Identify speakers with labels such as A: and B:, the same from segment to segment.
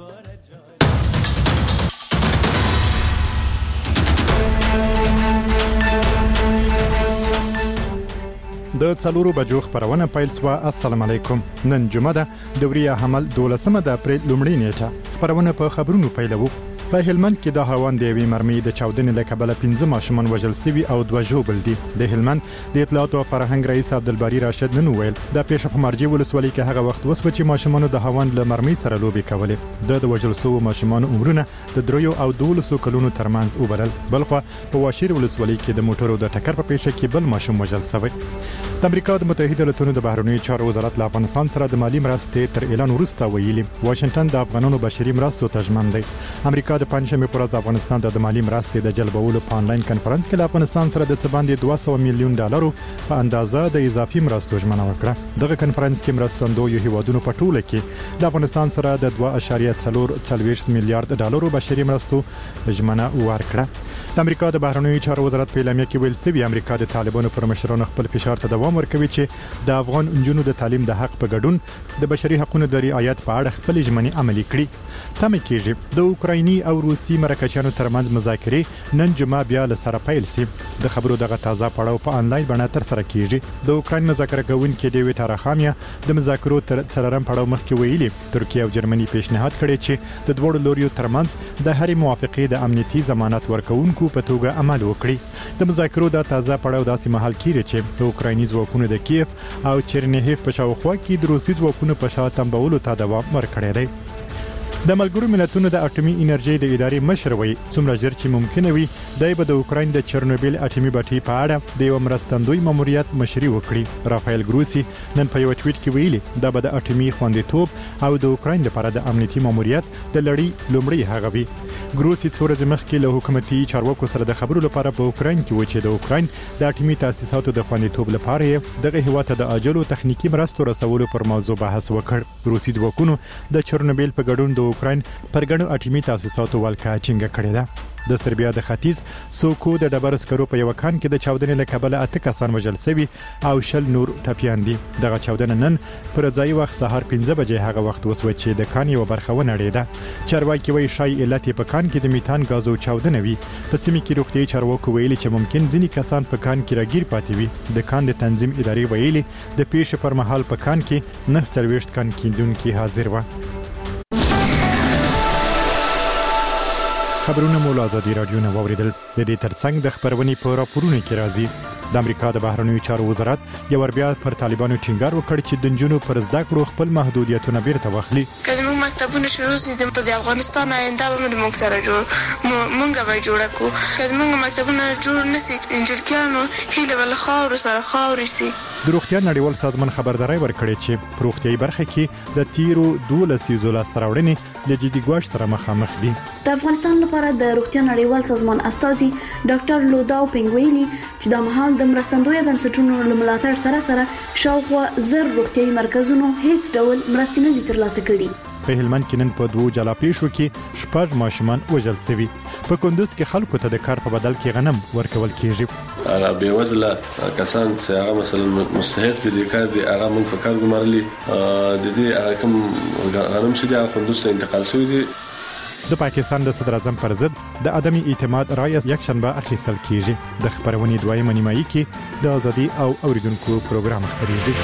A: د 4 بجو خبرونه پیل شوه. السلام علیکم. نن جمعه ده، دوریه حمل 12 د اپریل لومړۍ نیټه. خبرونه په خبرونو پیلوو. په هلمند کې د هاوند د یوې مرمۍ د چاودنې له کبله 15 ماشومان وژل شوي او 2 ژوبل دي. د هلمند د اطلاعات او فرهنګ رئیس عبدالباری راشد نن وویل د پیښه په مرجې ولسوالۍ کې هغه وخت وسوه چې ماشومانو د هاوند له مرمۍ سره لوبې کولې. د وژل شوو ماشومانو عمرونه د 3 او 12 کلونو ترمنځ وبدل. بلخو په واشیر ولسوالۍ کې د موټرو د ټکر په پیښه کې بل ماشوم وژل شوی. د امریکا د متحده ایالاتونو د بهرنیو چارو وزارت له افغانستان سره د مالی مرستې تر اعلان وروسته ویلي واشنگټن د افغانانو بشري مرستو ته ژمن دی. امریکا د پنځمې پر ورځ افغانستان د مالی مرستې د جلبولو په انلاین کانفرنس کې له افغانستان سره د څه باندې 200 میلیون ډالرو په اندازه د اضافي مرستو ژمنه وکړه. دغه کانفرنس کې مرستندویو هیوادونو په ټوله کې د افغانستان سره د 2.4 میلیارډ ډالرو بشري مرستو ژمنه ورکړه. د امریکا د بهرنیو چارو وزارت په اعلامیه کې ویل شوی امریکا د طالبانو پر مشرانو خپل فشار ته دوام ورکوي چې د افغان نجونو د تعلیم د حق په ګډون د بشري حقوقو د رعایت په اړه خپل ژمنې عملي کړي. تمه کېږي د اوکرایني او روسي مرکچیانو ترمنځ مذاکرې نن جمعه بیا له سره پیل شي. د خبرو دغه تازه پړاو په انلاین بڼه تر سره کېږي. د اوکراین مذاکره کوونکي ډیویډ اراخامیا د مذاکرو تر څلورم پړاو مخکې ویلي ترکیه او جرمني پیشنهاد کړی چې د دوه لوريو ترمنځ د هرې موافقې د امنیتي ضمانت ورکوونکو په توګه عمل وکړي. د مذاکرو د تازه پړاو داسې مهال کېږي چې د اوکرایني ځواکونو د کیف او چرنیهیف په شاوخوا کې د روسي ځواکونو په شا تنبولو ته دوام ورکړی دی. د ملګرو ملتونو د اټومي انرژي د ادارې مشر وایي څومره ژر چې ممکن وي دای به د اوکراین د چرنوبیل اټومي بټۍ په اړه د یو مرستندوی ماموریت مشري وکړي. رافایل ګروسی نن په یو ټویټ کې ویلي دا به د اټومي خوندیتوب او د اوکراین لپاره د امنیتي ماموریت د لړۍ لومړی هغه وي. ګروسی څو ورځې مخکې له حکومتي چارواکو سره د خبرو لپاره په اوکراین کې و چې د اوکراین د اټومي تاسیساتو د خوندیتوب لپاره دغه هیواد ته د اجلو تخنیکی مرستو رسولو پر موضوع بحث وکړ. روسي ځواکونو د چرنوبیل په ګډون د اوکراین پر ګڼو اټومي تاسیساتو ولکه چنګه کړې ده. د سربیا د ختیځ سوکو د ډبرو سکرو په یو کان کې د چاودنې له کبله 8 کسان وژل شوي او 10 نور ټپیان دي. دغه چاودنه نن پر ځای وخت سهار 15 بجې هغه وخت وسوه چې د کان یو برخه ونړېده. چارواکي وایي شای علت په کان کې د میتان غازو چاودنه وي. په سیمه کې روغتي چارواکو ویلي چې ممکن ځینی کسان په کان کې راګیر پاتې وي. د کان د تنظیم ادارې ویلي د پیښې پر مهال په کان کې 49 کان کیندونکو حاضر و. خبرونه مو له ازادي رادیو نه واوریدل. د دې ترڅنګ د خبرونې په راپورونو کې راځي د امریکا د بهرنیو چارو وزارت یو بیا پر طالبانو ټینګار وکړ چې د نجونو پر زده کړو خپل محدودیتونه بیرته واخلي.
B: کله موږ مکتبونه شروع سي د افغانستان آینده به موږ سره مونږ به جوړ کو. کله موږ مکتبونه جوړ نسی انجلکانو هیله ول خاور سره خاور سي.
A: د روغتیا نړیوال سازمان خبرداري ورکړي چې په روغتیاي برخه کې د تیرو 12 لاستراوړنې له جدي ګواښ سره مخامخ دي.
C: د افغانستان لپاره د روغتیا نړیوال سازمان استازي ډاکټر لوداو پنګویلی چې د مهال د مرستندوی بنسټونو له ملاتړ سره شاوخوا 1000 روغتیاي مرکزونو هیڅ ډول مرستې نه دي ترلاسه کړي.
A: په هلمند کې نن په 2 جلا پیښو کې 6 ماشومان وژل شوي. په کندوز کې خلکو ته د کار په بدل کې غنم ورکول کیږي.
D: هغه به وزله کسان چې هغه مثلا مستحق دي کار دي هغه موږ په کار ګمارلي د دې کوم غنم چې د کندوز ته انتقال شوی دي.
A: د پاکستان د صدر اعظم پر ضد د عدمي اعتماد رایه یک شنبه اخیستل کیږي. د خبرونې دویمه نیمایي کې د ازادي او اوریدونکو پروګرام خبرېږي.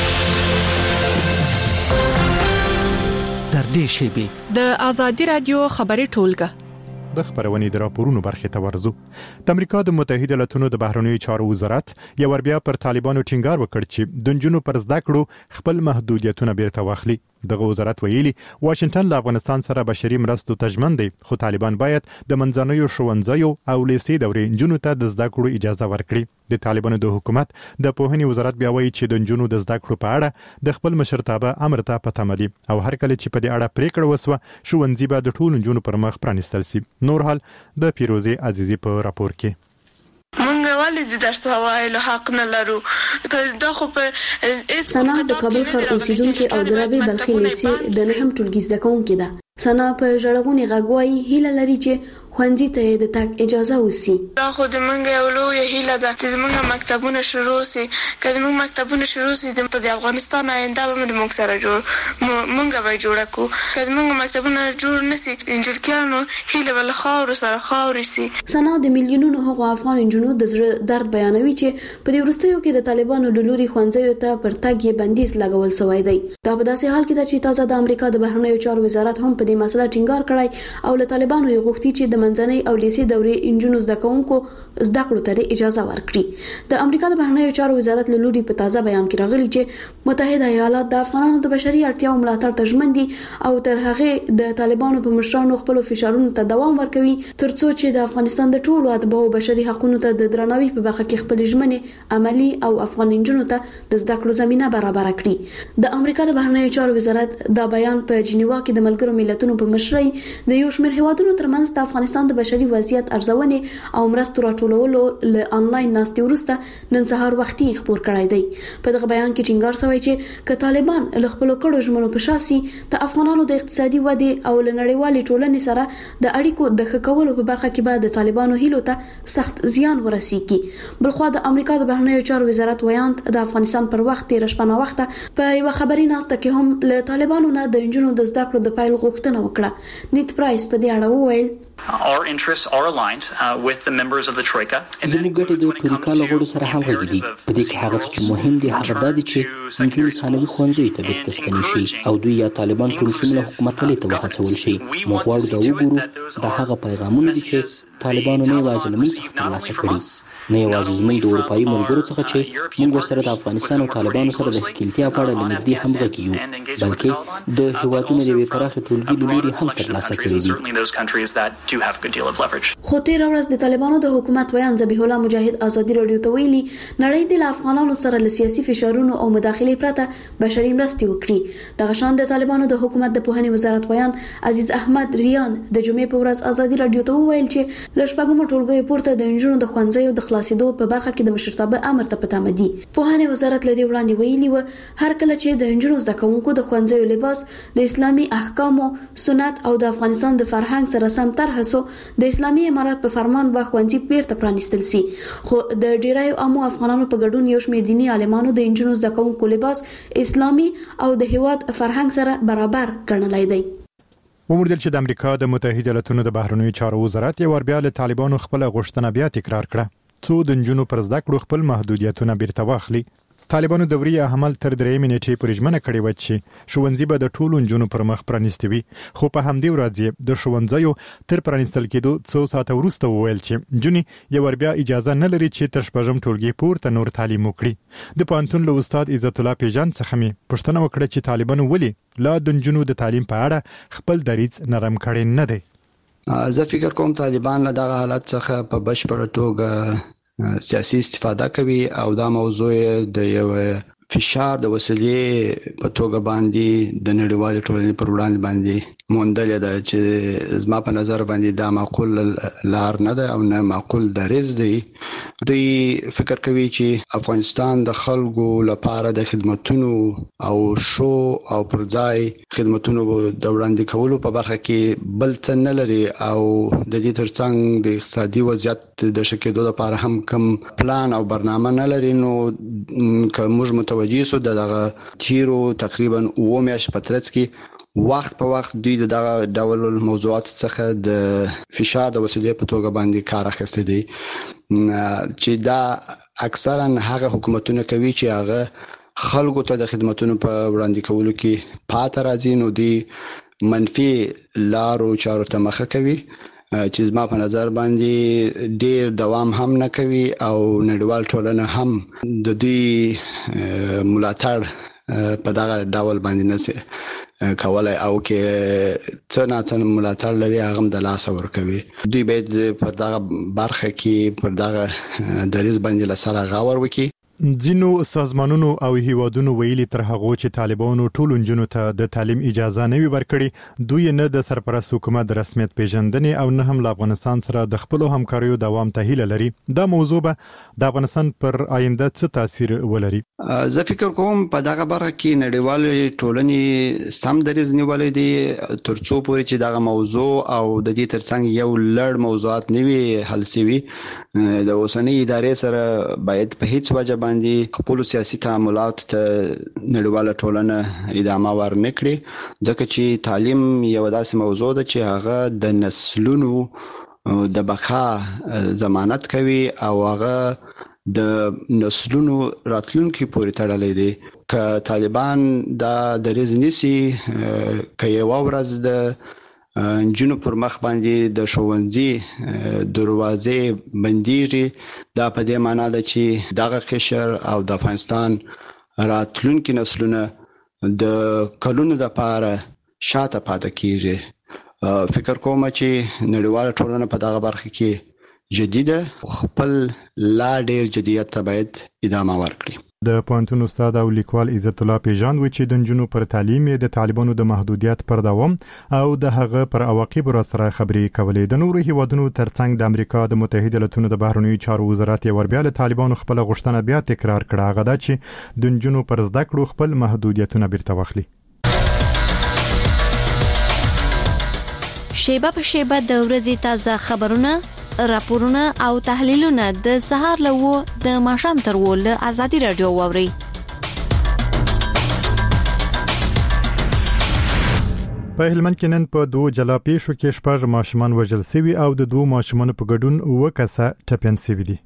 E: تر دې شی
F: د ازادي رادیو خبري ټولګه
A: د خبرونې د راپورونو برخه ته ورزو. د امریکا د متحده ایالاتونو د بهرنیو چارو وزارت یو بیا پر طالبانو ټینګار وکړ چې د نجونو پر زده کړو خپل محدودیتونه بیرته واخلي. دغه وزارت ویلي واشنگټن له افغانستان سره بشري مرستو ته ژمن دی خو طالبان باید د منځنوي ښوونځیو او لیسې دورې نجونو ته د زده کړو اجازه ورکړي. د طالبانو د حکومت د پوهنې وزارت بیا وایي چې د نجونو د زده کړو په اړه د خپل مشرتابه امر ته پته مدي او هر کله چې په دې اړه پریکړه وسوه ښوونځي به د ټولو نجونو پر مخ پرانیستل شي. نور حال د پیروزي عزیزي په راپور کې.
B: مونږ ولې درس وایلو حق نه لرو. دا خو په
C: سنا د کابل ښار اوسیدونکو او د رابعه بلخي لیسې د نهم ټولګي زده کوونکې ده. سنا په ژړغونې غږوي هیله لري چې خوندې ته د تک اجازه وسی.
B: دا خو د منګ یو لوی هیله ده چې موږ مکتبونه شروع سي. کله موږ مکتبونه شروع سي د افغانستان آینده به موږ سره موږ به جوړ کو. کله موږ مکتبونه جوړ نسی انجلکانو هیله ول خاور سره خاور سي.
C: سنا د میلیونونو هغو افغان انجونو د زړه درد بیانوي چې په دې وروستیو کې د طالبانو د لوري خوندې ته پر تګ یې بندیز لګول شوی دی. دا په داسې حال کې ده چې تازه د امریکا د بهرنیو چارو وزارت هم په دې مسله ټینګار کړی او له طالبانو یې غوښتي چې د منځنۍ او لیسې دورې انجونو زده کوونکو زده کړو ته اجازه ورکړي. د امریکا د بهرنیو چارو وزارت له لوري په تازه بیان کې راغلي چې متحده ایالات د افغانانو د بشري اړتیاو ملاتړ ته ژمن دي او تر هغه د طالبانو په مشرانو خپل فشارونو ته دوام ورکوي ترڅو چې د افغانستان د ټولو اتباعو بشري حقوقو ته د درناوي په برخه کې خپل ژمنې عملی او افغان انجونو ته د زده کړو زمينه برابر کړي. د امریکا د بهرنیو چارو وزارت دا بیان په جنیوا کې د ملګرو ملتونو په مشرۍ د یو شمېر هیوادونو ترمنځ د افغانستان د بشري وضعیت ارزونې او مرستو راټولولو له انلاین ناستې وروسته نن سهار وختي خبر کړی دی. په دغه بیان کې ټینګار شوی چې ک طالبان له خپل کړو ژمنو په شاسي د افغانانو د اقتصادي ودې او نړیوالې ټولنې سره د اړیکو د ښه کولو په برخه کې به د طالبانو هیلو ته سخت زیان ورسیږي. بلخو د امریکا د بهرنیو چارو وزارت ویاند د افغانستان پر وخت تیر شپه وخت په یو خبري ناسته کې هم له طالبانو نه د انجونو د زده کړو د پایل غوښتنه وکړه. نیت پرایس په دې اړه وویل
E: Our interests are aligned with the members of the Troika.
G: زموږ ګټې د ټرویکا له غړو سره همغږې دي. په دې کې هغه چې مهم دي هغه دا دي چې نجونې ثانوي ښوونځیو ته بیرته ستنې شي او دوی یا طالبان ټول شموله حکومت ولې ته وهڅول شي. موږ غواړو دا وګورو دا هغه پیغامونه دي چې طالبانو نه یوازې له موږ څخه ترلاسه کړي نه یوازې زموږ د اروپایي ملګرو څخه چې موږ ورسره د افغانستان او طالبانو سره د ښکېلتیا په اړه له نږدې همغږي یو بلکې د هیوادونو د یوې پراخې ټولګي له لوري هم ترلاسه کړي دي.
C: خو تیر ورځ د طالبانو د حکومت ویان ذبیح الله مجاهد ازادي رادیو ته ویلي نړۍ د افغانانو سره له سیاسي فشارونو او مداخلې پرته بشري مرستې وکړي. د غشان د طالبانو د حکومت د پوهنې وزارت ویان عزیز احمد ریان د جمعې په ورځ ازادي رادیو ته وویل چې له شپږمو ټولګیو پورته د انجونو د ښوونځیو د خلاصېدو په برخه کې د مشرتابه امر ته پټه دي. پوهنې وزارت له دې وړاندې ویلي و هر کله چې د انجونو زده کوونکو د ښوونځیو لباس د اسلامي احکامو سنت او د افغانستان د فرهنګ سره سم طرح سو د اسلامي امارات په فرمان به ښوونځي بیرته پرانیستل سي. خو د ډیرایو عامو افغانانو په ګډون یو شمېر دیني عالمانو د انجونو زده کوونکو لباس اسلامي او د هیواد فرهنګ سره برابر ګڼلی دی.
A: وموندل چې د امریکا د متحده ایالاتونو د بهرنیو چارو وزارت یو ور بیا له طالبانو خپل غوښتنه بیا تکرار کړه څو د انجونو پر زده کړو خپل محدودیتونه بیرته واخلي. طالبانو دوري عمل تر درې منټې پورې ژمنه کړې و چې ښوونځي به د ټولو انجونو پر مخ پرانیستي وي. خو په همدې ورځ د ښوونځیو تر پرانیستل کېدو څو ساعته وروسته وویل چې جونې یو ور بیا اجازه نه لري چې تر شپږم ټولګي پورته نور تعلیم وکړي. د پوهنتون له استاد عزت الله پیژان څخه مې پوښتنه وکړه چې طالبانو ولې لا د انجونو د تعلیم په اړه خپل دریځ نرم کړی نه دی.
H: زه فکر کوم طالبان له دغه حالت څخه په بشپړه توګه سیاسي استفاده کوي او دا موضوع د یو فشار د وسیلې په توګه باندې د نړیوال ټولنې پر وړاندې باندې موندل ده چې زما په نظر باندې دا معقول لار نه ده او نه معقول دریځ دی. دوی فکر کوي چې افغانستان د خلکو لپاره د خدماتو او شو او پرځای خدماتو د وړاندې کولو په برخه کې بل څه نه لري او د دې ترڅنګ د اقتصادي وضعیت د ښه کېدو لپاره هم کوم پلان او برنامه نه لري. نو که موږ متوجي سو دغه تیرو تقریبا 9 میاشتې په ترڅ کې وخت په وخت دوی دغه ډول موضوعات څخه د فشار د وسیلې په توګه باندې کار اخیستی دی چې دا اکثرا هغه حکومتونه کوي چې هغه خلکو ته د خدماتو په وړاندې کولو کې پاتې راځي. نو دی منفي لارو چارو ته مخه کوي چې زما په نظر باندې ډیر دوام هم نه کوي او نړیوال ټولنه هم د دوی ملاتړ په دغه ډول باندې نه کولای او کې څنګه ملاتړ لري هغه د لاس ورکوي. دوی باید په دغه برخه کې پر دغه دریځ باندې لسره غور وکړي.
A: ځینو سازمانونو او هیوادونو ویلي تر هغه چې طالبانو ټول نجونو ته د تعلیم اجازه نه ورکړي دوی نه د سرپرست حکومت د رسمیت پیژندنې او نه هم له افغانستان سره د خپل همکاریو دوام ته هیله لري. دا موضوع به د افغانستان پر آینده څه تاثیر ولري؟
H: زه فکر کوم په دغه برخه کې نړیوال ټولنې سم دریځ نیولې دي ترڅو پورې چې دغه موضوع او د دې ترڅنګ یو لړ موضوعات نوي حل شي. د اوسنۍ ادارې سره باید په هیڅ وجه باندې خپل سیاسي تعاملات ته نړیواله ټولنه ادامه ورنکړي ځکه چې تعلیم یو داسې موضوع ده چې هغه د نسلونو د بقا ضمانت کوي او هغه د نسلونو راتلونکي پورې تړلې دي. ک طالبان دا دریځ نیسي ک یو ورځ د انجونو پر مخ باندې د ښوونځي دروازې بنديږي دا په دې معنی ده چې دغه قشر او د افغانستان راتلونکي نسلونه د کلونو لپاره شاته پاتې کیږي. فکر کوم چې نړیواله ټولنه په دغه برخه کې جديده خپل لا ډیر جديت ته باید ادامه ورکړي.
A: د پوهنتون استاد او لیکوال عزت الله پیژاند و چې د نجونو پر تعلیم د طالبانو د محدودیت پر دوام او د هغه پر عواقب را سره خبرې کولې. د نورو هیوادونو ترڅنګ د امریکا د متحده ایالاتونو د بهرنیو چارو وزارت یې وربیا له طالبانو خپل غوښتنه بیا تکرار کړه هغه دا چې د نجونو پر زده کړو خپل محدودیتونه بیرته واخلي.
I: شیبه په شیبه د ورځې تازه خبرونه راپورونه او تحلیلونه د سهار لوو د ماښام تر ول ازادي رادیو ووري.
A: په هلمند کې نن په 2 جلا پیښو کې 6 ماشومان وژل شوي او د 2 ماشومان په ګډون 9 کسه ټپيان شوي دي.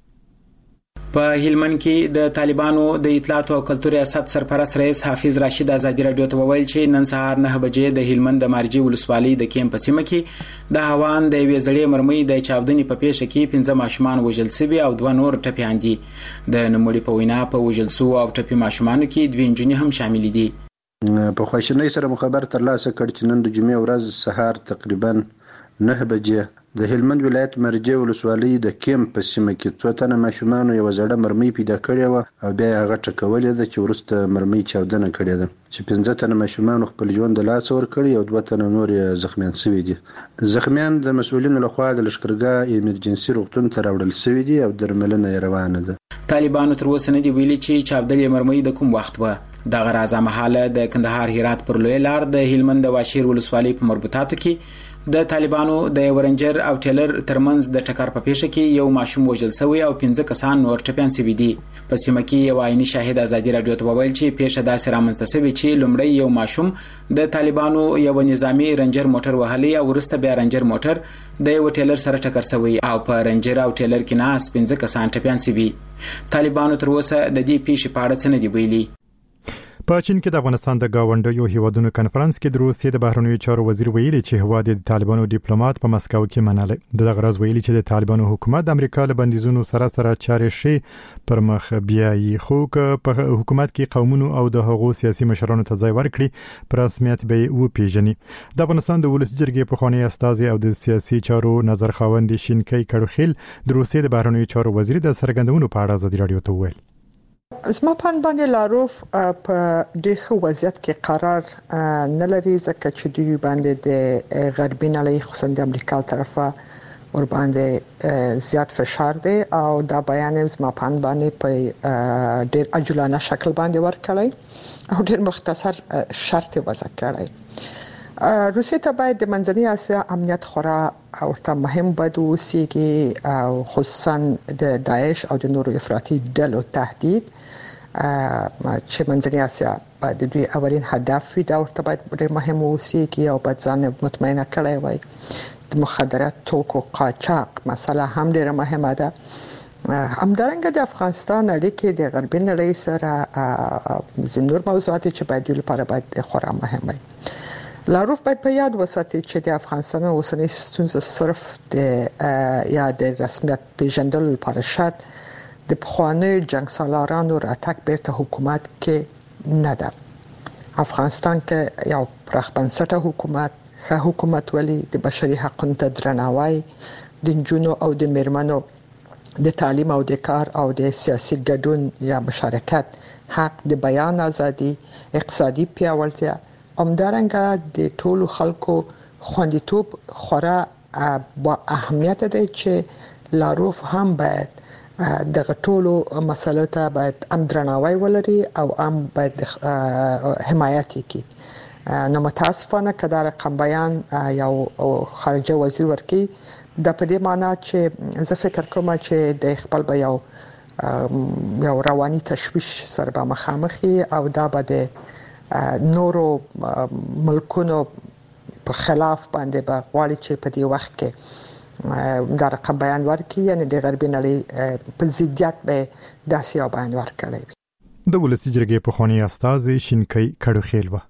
J: په هلمند کې د طالبانو د اطلاعات او کلتور ریاست سرپرست رئیس حافظ راشد ازادي رادیو ته وویل چې نن سهار 9 بجې د هلمند د مارجی ولسوالۍ د کیمپ سیمه کې د هوان د وی زړې مرمۍ د چاودنې په پیښه کې 15 ماشومان وژل شوي او 2 نور ټپيان دي. د نوموړي په وینا په وژل شو او ټپي ماشومانو کې 2 نجونې هم شامل دي.
K: په خواشینۍ سره مخبر ترلاسه کړ چې نن د جمعې ورځ سهار تقریبا 9 بجې د هلمند ولایت مرجی ولسوالۍ د کیمپ په سیمه کې څو تنه ماشومان یو زړه مرمۍ پیدا کړې و او بیا هغه ټکولې ده چې ورسته مرمۍ چاودنه کړې ده چې 15 تنه ماشومان خپل ژوند د لاس ور کړی او 2 تنه نور زخمیان شوي دي. زخمیان د مسؤلینو لخوا د لشکرګاه ایمرجنسي روغتون ته راوړل شوي دي او درملنه روانه ده.
J: طالبانو تر اوسه نه دی ویلي چې چاودنې مرمۍ د کوم وخت و. د غرازه محاله د کندهار هرات پر لوی لار د هلمند واشیر ولسوالۍ په مربوطاتو کې د طالبانو د ورنجر او ټیلر ترمنځ د ټکر په پیښه کې یو ماشوم وژل شوی او 15 کسان نور ټپيان شوي دي. په سیمه کې یو عیني شاهد ازادي رادیو ته وویل چې پیښه داسې رامنځته شوې چې لومړی یو ماشوم د طالبانو یو نظامی رنجر موټر وهلی او وروسته بیا رنجر موټر د یو ټیلر سره ټکر شوی او په رنجر او ټیلر کې ناس 15 کسان ټپيان شوي. طالبانو تر اوسه د دې پیښې په اړه څه نه دی ویلي.
A: په چین کې د افغانستان د گاونډیو هیوادونو کنفرانس کې د روسیې د بهرنیو چارو وزیر ویلي چې هواد د طالبانو ډیپلوماټ په مسکو کې منل. دغه راز ویلي چې د طالبانو حکومت د امریکا له بندیزونو سره چارې شي پر مخ بیاي خو په حکومت کې قومونو او د هغو سیاسي مشرانو ته ځای ورکړي پر رسمیت به و پیژني. د افغانستان د ولس جرګې په خوانی استازي او د سیاسي چارو نظر خاوند شینکای کړوخیل د روسیې د بهرنیو چارو وزیر د سرګندونو په اړه ازادي رادیو ته وویل.
L: زما باندې لاروف په ډېر ښه وضعیت کې قرار نه لري ځکه چې دوی باندې د غربي نړۍ خصوصا د امریکا طرفه ور باندې زیات فشار دی او دا بیان زما باندې په ډېر عجولانه شکل باندې ورکړی او ډېر مختصر شرط وضع کړی. روسیې ته باید د منځنۍ اسیا امنیت خورا او ته مهم بد وسیږي او خصوصا د داعش او د نورو افراطي ډلو تهدید چې منځنۍ اسیا باید د دوی اولین هدف وي دا ورته باید ډېر مهم وسیږي او باید ځان مطمئنه کړی وای. د مخدرات توکو قاچاق مسله هم ډېره مهمه ده. همدارنګه د افغانستان اړیکې د غربي نړۍ سره زینور موضوعات چې باید لپاره باید خورا مهم وي. لاروف باید په یاد وساتي چې د افغانستان اوسنۍ ستونزه صرف د رسمیت پیژندلو لپاره شرط د پخواني جنگ سالارانو راتګ بیرته حکومت کې نه ده. افغانستان کې یو پراخ بنسټه حکومت ښه حکومت ولې د بشري حقوقو ته درناوی د نجونو او د میرمنو د تعلیم او د کار او د سیاسي ګډون یا مشارکت حق، د بیان ازادي، اقتصادي پیاوړتیا، همدارنګه د ټولو خلکو خوندیتوب خورا با اهمیت دی چې لاروف هم باید دغه ټولو مسلو ته باید هم درناوی ولري او هم باید حمایت وکړي. نو متاسفانه که دا رقم بیان یو خارجه وزیر ورکی د په دې معنی چې زه فکر کوم چې د خپل به یو رواني تشویش سره به مخامخي او دا به د نورو ملکونو په خلاف باندې به غواړي چې په دې وخت کې دا رقم بیان ورکړي، یعنی د غربي نړۍ په ضدیت به داسې یو بیان ورکړي.
A: د ولسی جرګې پخوانی استازي شینکۍ کډوخیل و.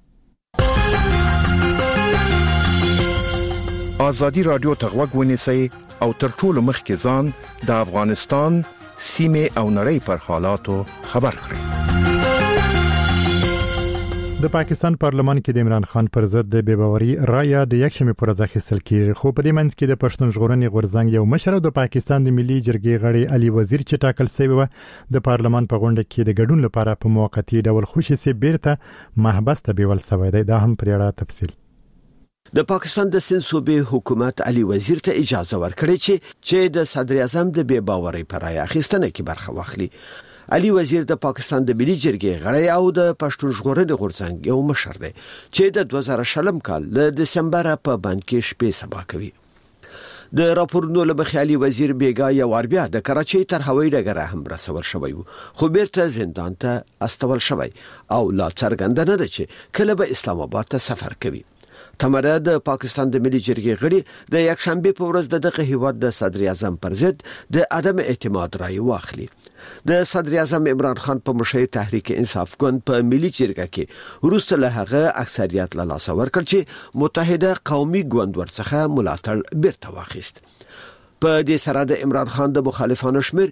M: آزادی رادیو ته غوږ ونیسئ او تر ټولو مخکې ځان د افغانستان سیمه او نړۍ پر حالاتو خبر کړئ.
A: د پاکستان پارلمان کې د عمران خان پر ضد د بېباوري رایه د یکشنبه پر ورځ اخیستل کیږي، خو په دې منځ کې د پښتون ژغورنې غورځنګ یو مشر او د پاکستان د ملي جرګې غړي علي وزیر چې ټاکل شوی و د پارلمان په غونډه کې د ګډون لپاره په موقتی ډول خوشي سي بیرته محبس ته بیول شوی دی. دا هم پر اړه تفصیل.
N: د پاکستان د سند صوبې حکومت علي وزیر ته اجازه ورکړې چې د صدر اعظم د بې باورۍ پر رایه اخیستنه کې برخه واخلي. علي وزیر د پاکستان د ملي جرګې غړی او د پښتون ژغورنې غورځنګ یو مشر دی چې د 2020 کال د دسمبر په باندې کې شپې سبا کوي. د راپورونو لمخې علي وزیر بیګا یو اربیا د کراچۍ تر هوایي ډګر هم رسول شوی خو بیرته زندان ته استول شوی او لا څرګنده نه ده چې کله به اسلام آباد ته سفر کوي. تمره د پاکستان د ملي جرګې غړي د یکشنبه په ورځ دغه هیواد د صدر اعظم پر ضد د عدم اعتماد رایه واخلي. د صدر اعظم عمران خان په مشرۍ تحریک انصاف ګوند په ملي جرګه کې وروسته له هغه اکثریت له لاسه ورکړ چې متحده قومي ګوند ورڅخه ملاتړ بیرته واخیست. په دې سره د عمران خان د مخالفانو شمیر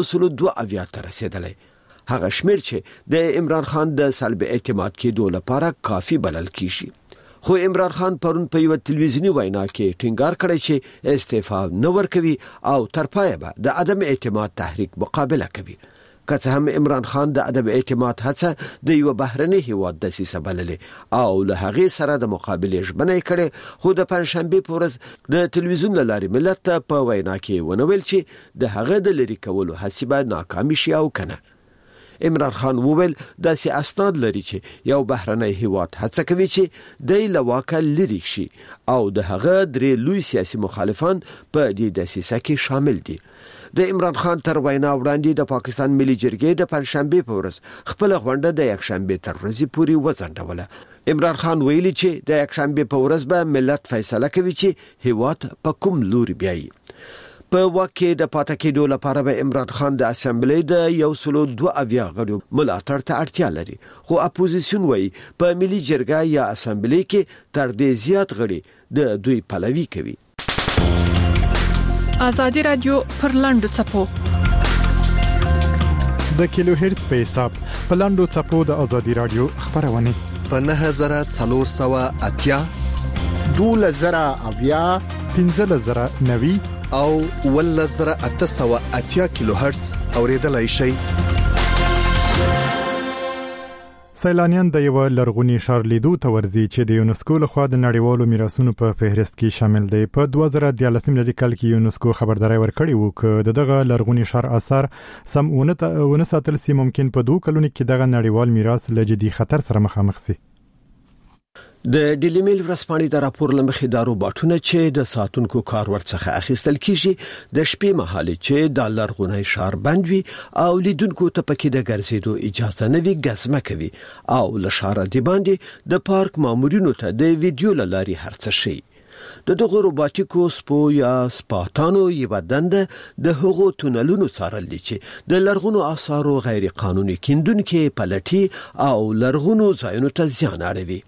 N: 102 ته رسیدلی. هغه شمیر چې د عمران خان د سلب اعتماد کېدو لپاره کافي بلل کیږي. خو عمران خان پرون په یو تلویزیونی وینا کې ټینګار کړی چې استعفا نه ورکوي او تر پایه به د عدم اعتماد تحریک مقابله کوي. که څه هم عمران خان د عدم اعتماد هڅه د یو بهرني هیواد د سیسه بللې او له هغه سره د مقابله ژمنه کړي، خو د پنځشنبه په ورځ د تلویزیون لاري ملت ته په وینا کې ونویل چې د هغه د لری کولو هڅه به ناکام شي او کنه. عمران خان وویل داسې اسناد لري چې یو بهرنی هیواد هڅه کوي چې د لواکه لری شي او د هغه درې لوی سیاسي مخالفان په دې دسیسه کې شامل دي. د عمران خان تر وینا وړاندې د پاکستان ملي جرګې د پنځشنبه په ورځ خپل غونډه د یکشنبه تر ورځې پورې وځنډوله. عمران خان ویلي چې د یکشنبه په ورځ به ملت فیصله کوي چې هیواد په کوم لوري بیایي. په واکه د پاتې کېدو لپاره به عمران خان د اسمبلی د 102 غړو ملاتړ ته اړتیا لري، خو اپوزیسیون وایي په ملي جرګه یا اسمبلی کې تر دې زیات غړي د دوی پلوي کوي.
F: آزادی رادیو پر لاندو چپو
A: د کیلو هرتز په حساب په لاندو چپو د آزادی رادیو خبرونه
M: په 9480
A: 2000 1590
M: او 1880 کیلو هرتز اوریدلای شي.
A: سیلانیان د یو لرغونی ښار لیدو ته ورځي چې د یونسکو لخوا د نړیوالو میراثونو په فهرست کې شامل دی. په 2013 میلادي کال کې یونسکو خبرداري ورکړې وو چې دغه لرغونی ښار آثار سم ونه ساتل سي ممکن په 2 کلونو کې دغه نړیوال میراث له جدي خطر سره مخامخ سي.
N: د ډیلی میل ورځپاڼې د راپور لمخې د روباټونو چې د ساتونکو کار ورڅخه اخیستل کیږي د شپې مهال چې د لرغونی ښار بند وي او لیدونکو ته پکې د ګرځېدو اجازه نه وي ګزمه کوي او له ښار دی باندې د پارک مامورینو ته د ویډیو لاري هرڅه شي. د دغه روباټیکو سپو یا سپاتانو یو دنده د هغو تونلونو څارل دي چې د لرغونو آثارو غیر قانوني کیندونکو پلټي او لرغونو ځایونو ته زیان اړوي.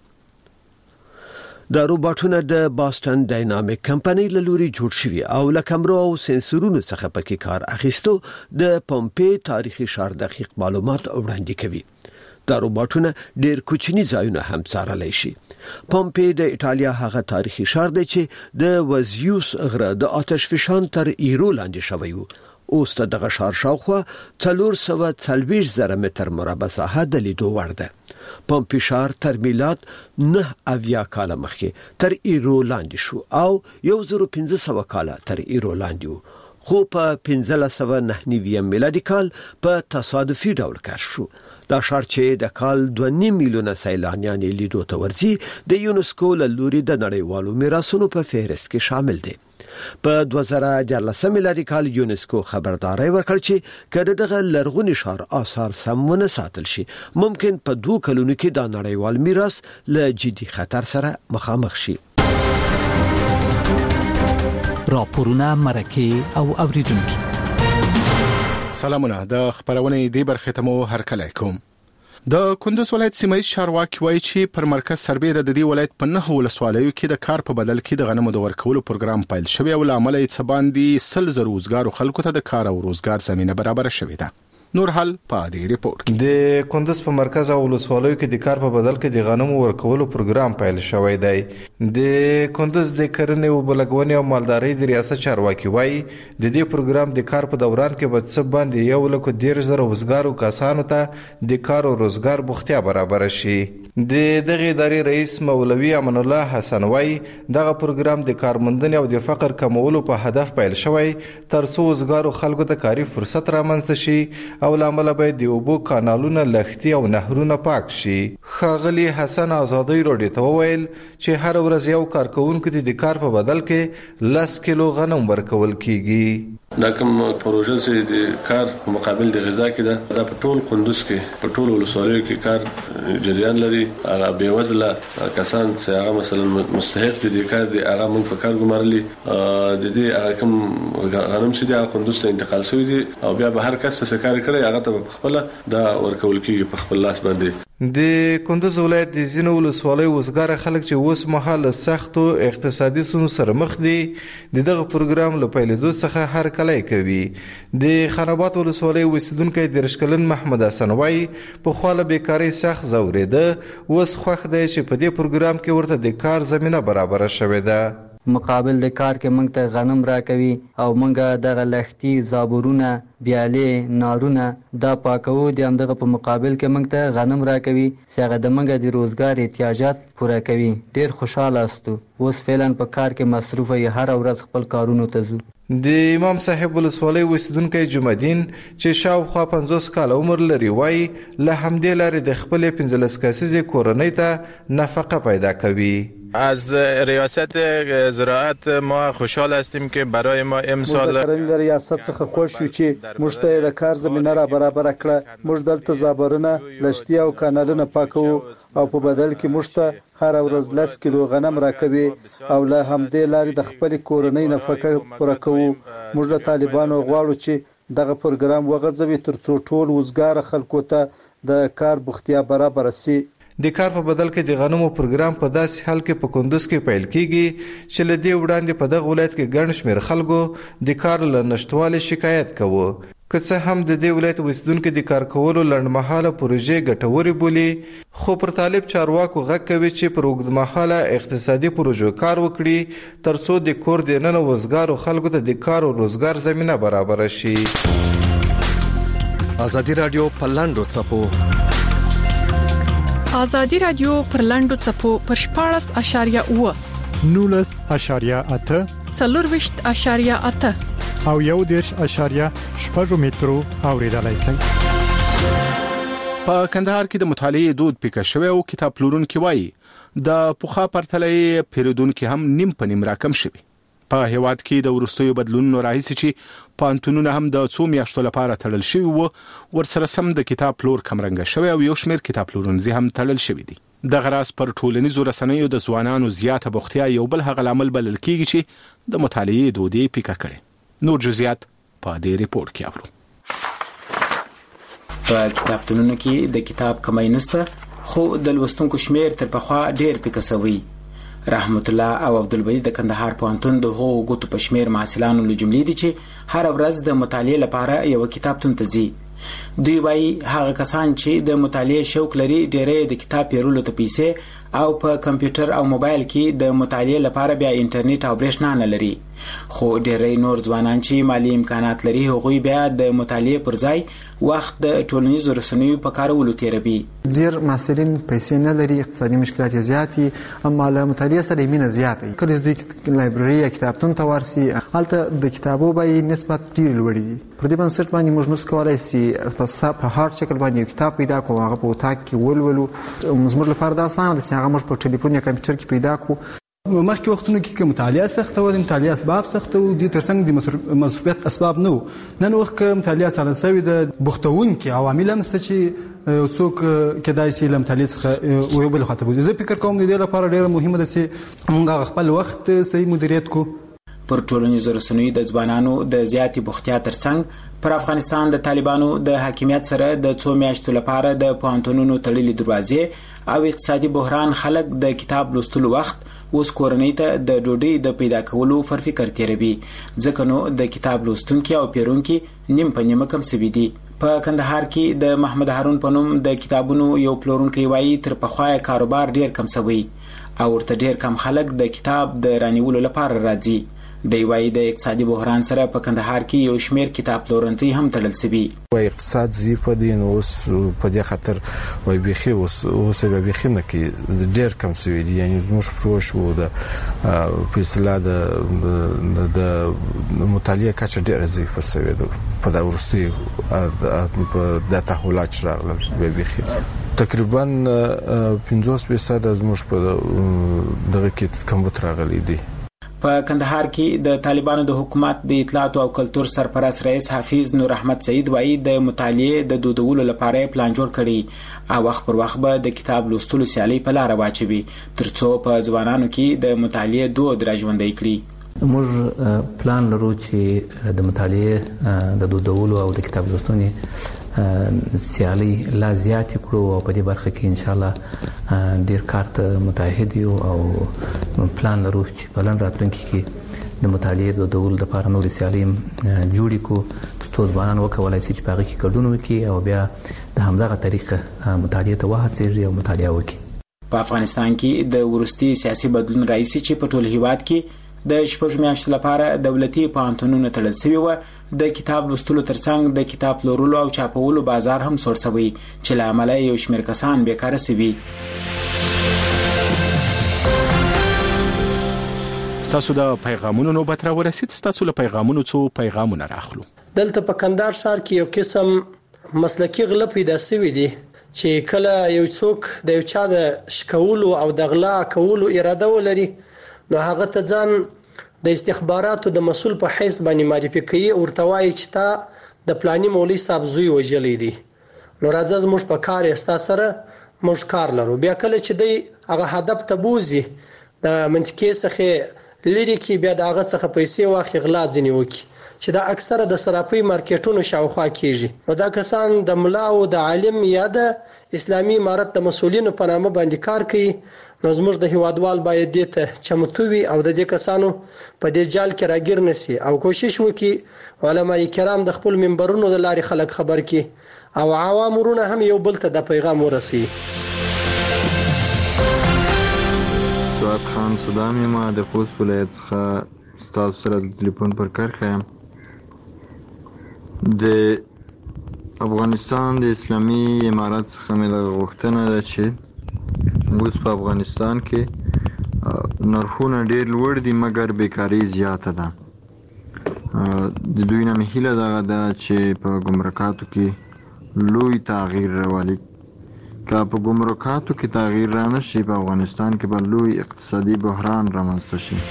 N: د روباټونو د باستون ډاینامیک کمپنۍ له لوري جوړ شوی او له کمرو او سنسورونو څخه پکې کار اخیستو د پمپې تاریخي ښار دقیق معلومات وړاندې کوي. دا روباټونه ډېر کوچني ځایونه هم څارلی شي. پمپې د ایټالیا هغه تاریخي ښار دی چې د وزیوس غره د آتش فشان تر ایرو لاندې شوی وو اوس دغه ښار شاوخوا 440 زره متر مربع ساحه د لیدو وړ ده. پمپی ښار تر میلاد 9 کاله مخکې تر ایرو لاندې شو او 1500 کاله تر ایرو لاندې و، خو په 1599 میلادي کال په تصادفي ډول کشف شو. دا ښار چې د کال 2.5 میلیونه سیلانیان لیدو ته ورځي د یونسکو له لوري د نړیوالو میراثونو په فهرست کې شامل دی. په 2014 میلادي کال یونسکو خبرداري ورکړ چې کله دغه لرغونی ښار آثار سمونه ساتل شي ممکن په 2 کلونو کې د نړیوال میراث له جدي خطر سره مخامخ شي.
O: راپورونه مرکه او اوریدونکو
M: سلامونه، د خبرونې دی برخه ته مو هرکلی کوم. د کندوز ولایت سیمایي چارواکي وایي چې پر مرکز سربېره د دې ولایت په 9 ولسوالیو کې د کار په بدل کې د غنمو د ورکولو پروګرام پیل شوی او لامل یې څه باندې 100 زره روزګارو خلکو ته د کار او روزګار زمينه برابر شوې ده. نور حال په دې ریپورت
P: د کندوز په مرکز او ولسوالیو کې د کار په بدل کې د غنمو ورکولو پروګرام پیل شوی دی. د کندوز د کرنې او بلګونې او مالدارۍ د ریاست چارواکي وایي د دې پروګرام د کار په دوران کې به څه باندې 1,10,000 روزګارو کسانو ته د کار او روزګار بوختیا برابر شي. د دغه ادارې رئیس مولوي امان الله حسن وایي دغه پروګرام د کارمندنې او د فقر کمولو په هدف پیل شوی ترڅو وزګارو خلکو ته کاري فرصت رامنځته شي او لامل باید د اوبو کانالونه لښتي او نهرونه پاک شي. ښاغلي حسن آزادۍ راډیو ته وویل چې هر ورځ یو کارکونکو ته د کار په بدل کې 10 کیلو غنم ورکول کیږي.
D: دا کوم پروژه چې د کار په مقابل د غذا کې ده دا په ټول کندوز کې په ټول ولسوالیو کې کار جریان لري. هغه بېوزله کسان چې هغه مثلا مستحق دي کار دي هغه موږ په کار ګمارلي د دې هغه کوم غنم چې د کندوز ته انتقال شوی دي او بیا به هر کس څه کار کوي هغه ته په خپل دا ورکول کیږي په خپل لاس باندې.
P: د کندوز ولایت د ځینو ولسوالیو وزګار خلک چې اوس مهال سختو اقتصادي ستونزو سره مخ دي دغه پروګرام له پیلېدو څخه هر کلی کوي. د خاناباد ولسوالۍ اوسیدونکی درشکلن محمد حسن وایي پخوا له بیکارۍ سخت ځورېده، اوس خوښ دی چې په دې پروګرام کې ورته د کار زمینه برابره شوې ده.
Q: مقابل د کار کې موږ ته غنم راکوي او موږ دغه لښتي زابورونه بیالې نارونه دا پاکو د همدغه په مقابل کې موږ ته غنم راکوي چې هغه د موږ د روزګار احتیاجات پوره کوي. ډېر خوشاله استو اوس فعلا په کار کې مصروفه یې هر ورځ خپل کارونو ته ځو.
P: د امام صاحب ولسوالۍ اوسیدونکی جمعدین چې شاوخوا 50 کاله عمر لري وایي له همدې لارې د خپلې 15 کسیزې کورنۍ ته نفقه پیدا کوي.
R: از ریاست زراعت ما خوشحال هستیم که برای ما امسال
S: د ریاست څخه خوش یو چې موږ ته د کار زمینه را برابر کړه. موږ دلته زابرونه لښتي او کانالونه پاکو او په بدل کې موږ ته هر ورځ 10 کیلو غنم راکوي او له همدې لارې د خپل کورنۍ نفقه پوره کوو. موږ له طالبانو غواړو چې دغه پروګرام وغځوي ترڅو ټول وزګار خلکو ته د کار بوختیا برابر شي.
P: د کار په بدل کې د غنمو پروګرام په داسې حال کې په کندوز کې پیل کیږي چې له دې وړاندې په دغه ولایت کې ګڼ شمېر خلکو د کار له نشټوالي شکایت کوو. که څه هم د دې ولایت اوسیدونکو د کار کولو لنډمهاله پروژې ګټورې بولي، خو پر طالب چارواکو غږ کوي چې پر اوږدمهاله اقتصادي پروژو کار وکړي ترڅو د کور دننه وزګارو خلکو ته د کار او روزګار زمینه برابر شي.
M: ازادي رادیو په لاندو څپو
F: ازادي رادیو پر لاندو څپو پر 14.8
A: 19.8
F: 40.8
A: او 1.8 مترو اوریدلای شئ.
M: په کندهار کې د مطالعې دود پیکه شوی او کتاب پلورونکي وایي د پوخا پرتلې پیرودونکو هم نیم په نیم راکم شوی. په هیواد کې د ورستیو بدلونونو راهیسي چې پانتونونه هم د څو میاشتو لپاره تړل شوی وو، ورسره سم د کتاب پلور کمرنګ شوی او یو شمېر کتاب پلورنځي هم تړل شوی دي. د غراس پر ټولنیزو رسنیو د ځوانانو زیاته بوختیا یو بل هغه عامل بلل کیږي چې د مطالعې دودې پیکه کړي. نور جزئیات په دې ریپورت کې اورو.
J: په کتابتونونو کې د کتاب کمای نشته، خو د لوستونکو شمیر تر پخوا ډیر پیکه شوی. رحمت الله او عبدالبدی د کندهار پوهنتون د هغو ګوتو په شمیر محصلانو له جملې دي چې هر ورځ د مطالعې لپاره یو کتابتون ته ځي. دوی وایي هغه کسان چې د مطالعې شوق لري ډېرې د کتاب پیرلو ته پیسې او په کمپیوټر او موبایل کې د مطالعې لپاره بیا انټرنیټ او برېښنا نه لري. خو ډېری نور ځوانان چې مالی امکانات لري هغوی بیا د مطالعې پر ځای وخت د ټولنیزو رسنیو په کارولو تیروي.
T: ډېر محصلین پیسې نه لري، اقتصادي مشکلات یې زیات دي، اما له مطالعې سره یې مینه زیاته وي. کله چې دوی لایبرري یا کتابتون ته ورسي هلته د کتابو بیې نسبت ډېرې لوړې دي. پر دې بنسټ باندې موږ نشو کولی چې په هارډ شکل باندې یو کتاب پیدا کړو، هغه په اتاق کې ولولو. زموږ لپاره دا اسانه ده چې هغه موږ په ټلیفون یا کمپیوټر کې پیدا کړو.
U: مخکې وختونو کې مطالعه سخته وه، د مطالعه اسباب سخته وو، دې ترڅنګ د مصروفیت اسباب نه وو. نن وخت که مطالعه څارل شوې ده، بوختونکي عوامل هم شته چې څوک کېدای شي له مطالعې څخه یو بل خواته بوځي. زه فکر کوم د دې لپاره ډېره مهمه ده چې موږ خپل وخت صحیح مدیریت کړو.
J: پر ټولنیزو رسنیو د ځوانانو د زیاتې بوختیا ترڅنګ پر افغانستان د طالبانو د حاکمیت سره د څو میاشتو لپاره د پوهنتونونو تړلې دروازې او اقتصادي بحران خلک د کتاب لوستلو وخت اوس کورنۍ ته د ډوډۍ د پیدا کولو پر فکر تیروي، ځکه نو د کتاب لوستونکي او پیرونکي نیم په نیمه کم سوي دي. په کندهار کې د محمد هارون په نوم د کتابونو یو پلورونکی وایي تر پخوا کاروبار ډیر کم سوی او ورته ډیر کم خلک د کتاب د رانیولو لپاره راځي. دی وایي د اقتصادي بحران سره په کندهار کې یو شمیر کتاب پلورنځي هم تړل شوي.
P: اقتصاد ضعیف دی، نو اوس په دې خاطر وایي بیخي اوس به بیخي نه کې ډېر کم شوي دي. یعنې زموږ پروش و په اصطلاح د مطالعې کچه ډېره ضعیفه شوې ده په دا وروستیو د تحولات چې راغلل بیخي تقریبا 50% زموږ په دغه کې کمبود راغلی دی.
J: په کندهار کې د طالبانو د حکومت د اطلاعات او کلتور سرپرست رئیس حافظ نور احمد سعید وایي د مطالعې د دودولو لپاره پلان جوړ کړي او وخت پر وخت به د کتاب لوستلو سیالي په لار واچوي ترڅو په ځوانانو کې د مطالعې دود راژوندی کړي.
O: موږ پلان لرو چې د مطالعې د دودولو او د کتاب لوستنې سیالي لا زیات کړو او په دې برخه کې ان شاء الله ډیر کار ته متحد یو او پلان لرو چې په لن راتلونکي کې د مطالعې د دودولو لپاره نور سیالي جوړې کو ترڅو ځوانان وکولای شي چې په هغه کې ګډون وکړي او بیا د همدغه طریقه مطالعې ته وهڅېږي او مطالعه وکړي.
J: په افغانستان کې د وروستي سیاسي بدلون راځي چې په ټول هیواد کې د شپږ میاشتو لپاره دولتي پوهنتونونه تړل شوي وو. د کتاب لوستلو ترڅنګ د کتاب پلورلو او چاپولو بازار هم سوړ شوی چې له امله یو شمېر کسان بیکاره شوي.
M: ستاسو د پیغامونو نوبت را ورسید. ستاسو له پیغامونو څو پیغامونه راخلو.
V: دلته په کندهار ښار کې یو قسم مسلکي غله پیدا شوی دی چې کله یو څوک د یو چا د شکولو او د غلا کولو اراده ولري نو هغه ته ځان د استخباراتو د مسؤل په حیث باندې معرفي کوي او ورته وایي چې تا د پلاني مولوي صاحب زوی وژلی دی، نو راځه زموږ په کار یې ستا سره موږ کار لرو. بیا کله چې دی هغه هدف ته بوځي د منطقې څخه لري کې بیا د هغه څخه پیسې واخلي غلا ځینې وکړي چې دا اکثره د صرافۍ مارکیټونو شاوخوا کیږي. نو دا کسان د ملا او د عالم یا د اسلامي امارت د مسؤلینو په نامه باندې کار کوي. نو زموږ د هیوادوال باید دې ته چمتو وي او د دې کسانو په دې جال کې راګیر نشي او کوشش وکړي علماء کرام د خپل منبرونو د لارې خلک خبر کړي او عوام ورونه هم یو بل ته د پیغام ورسي.
W: سعد خان صدام ما د خوست ولایت څخه ستاسو سره د ټلیفون پر کرښه یم. د افغانستان د اسلامي امارت څخه مې غوښتنه ده چې اوس په افغانستان کې نرخونه ډېر لوړ دي مګر بیکاري زیاته ده. د دوی نه مې هیله دغه ده چې په ګمرکاتو کې لوی تغییر راولي. که په ګمرکاتو کې تغییر رانه شي په افغانستان کې به لوی اقتصادي بحران رامنځته شي.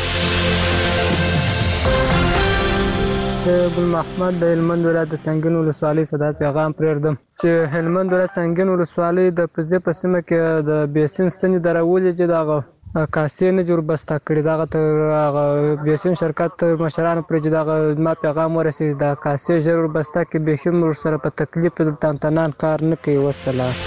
X: ګل محمد د هلمند ولایت د سنګین ولسوالۍ صدا پیغام پرېږدم چې هلمند ولایت سنګین ولسوالۍ د پزې په سیمه کې د بیسین ستنې درولې چې دغه کاسې نه جوړ بسته کړي دغه تر هغه بیسین شرکت مشرانو پرې چې دغه ما پیغام ورسېد د کاسې ژر ور بسته کې بیخي موږ سره په تکلیف تنتنان کار نه کوي. والسلام.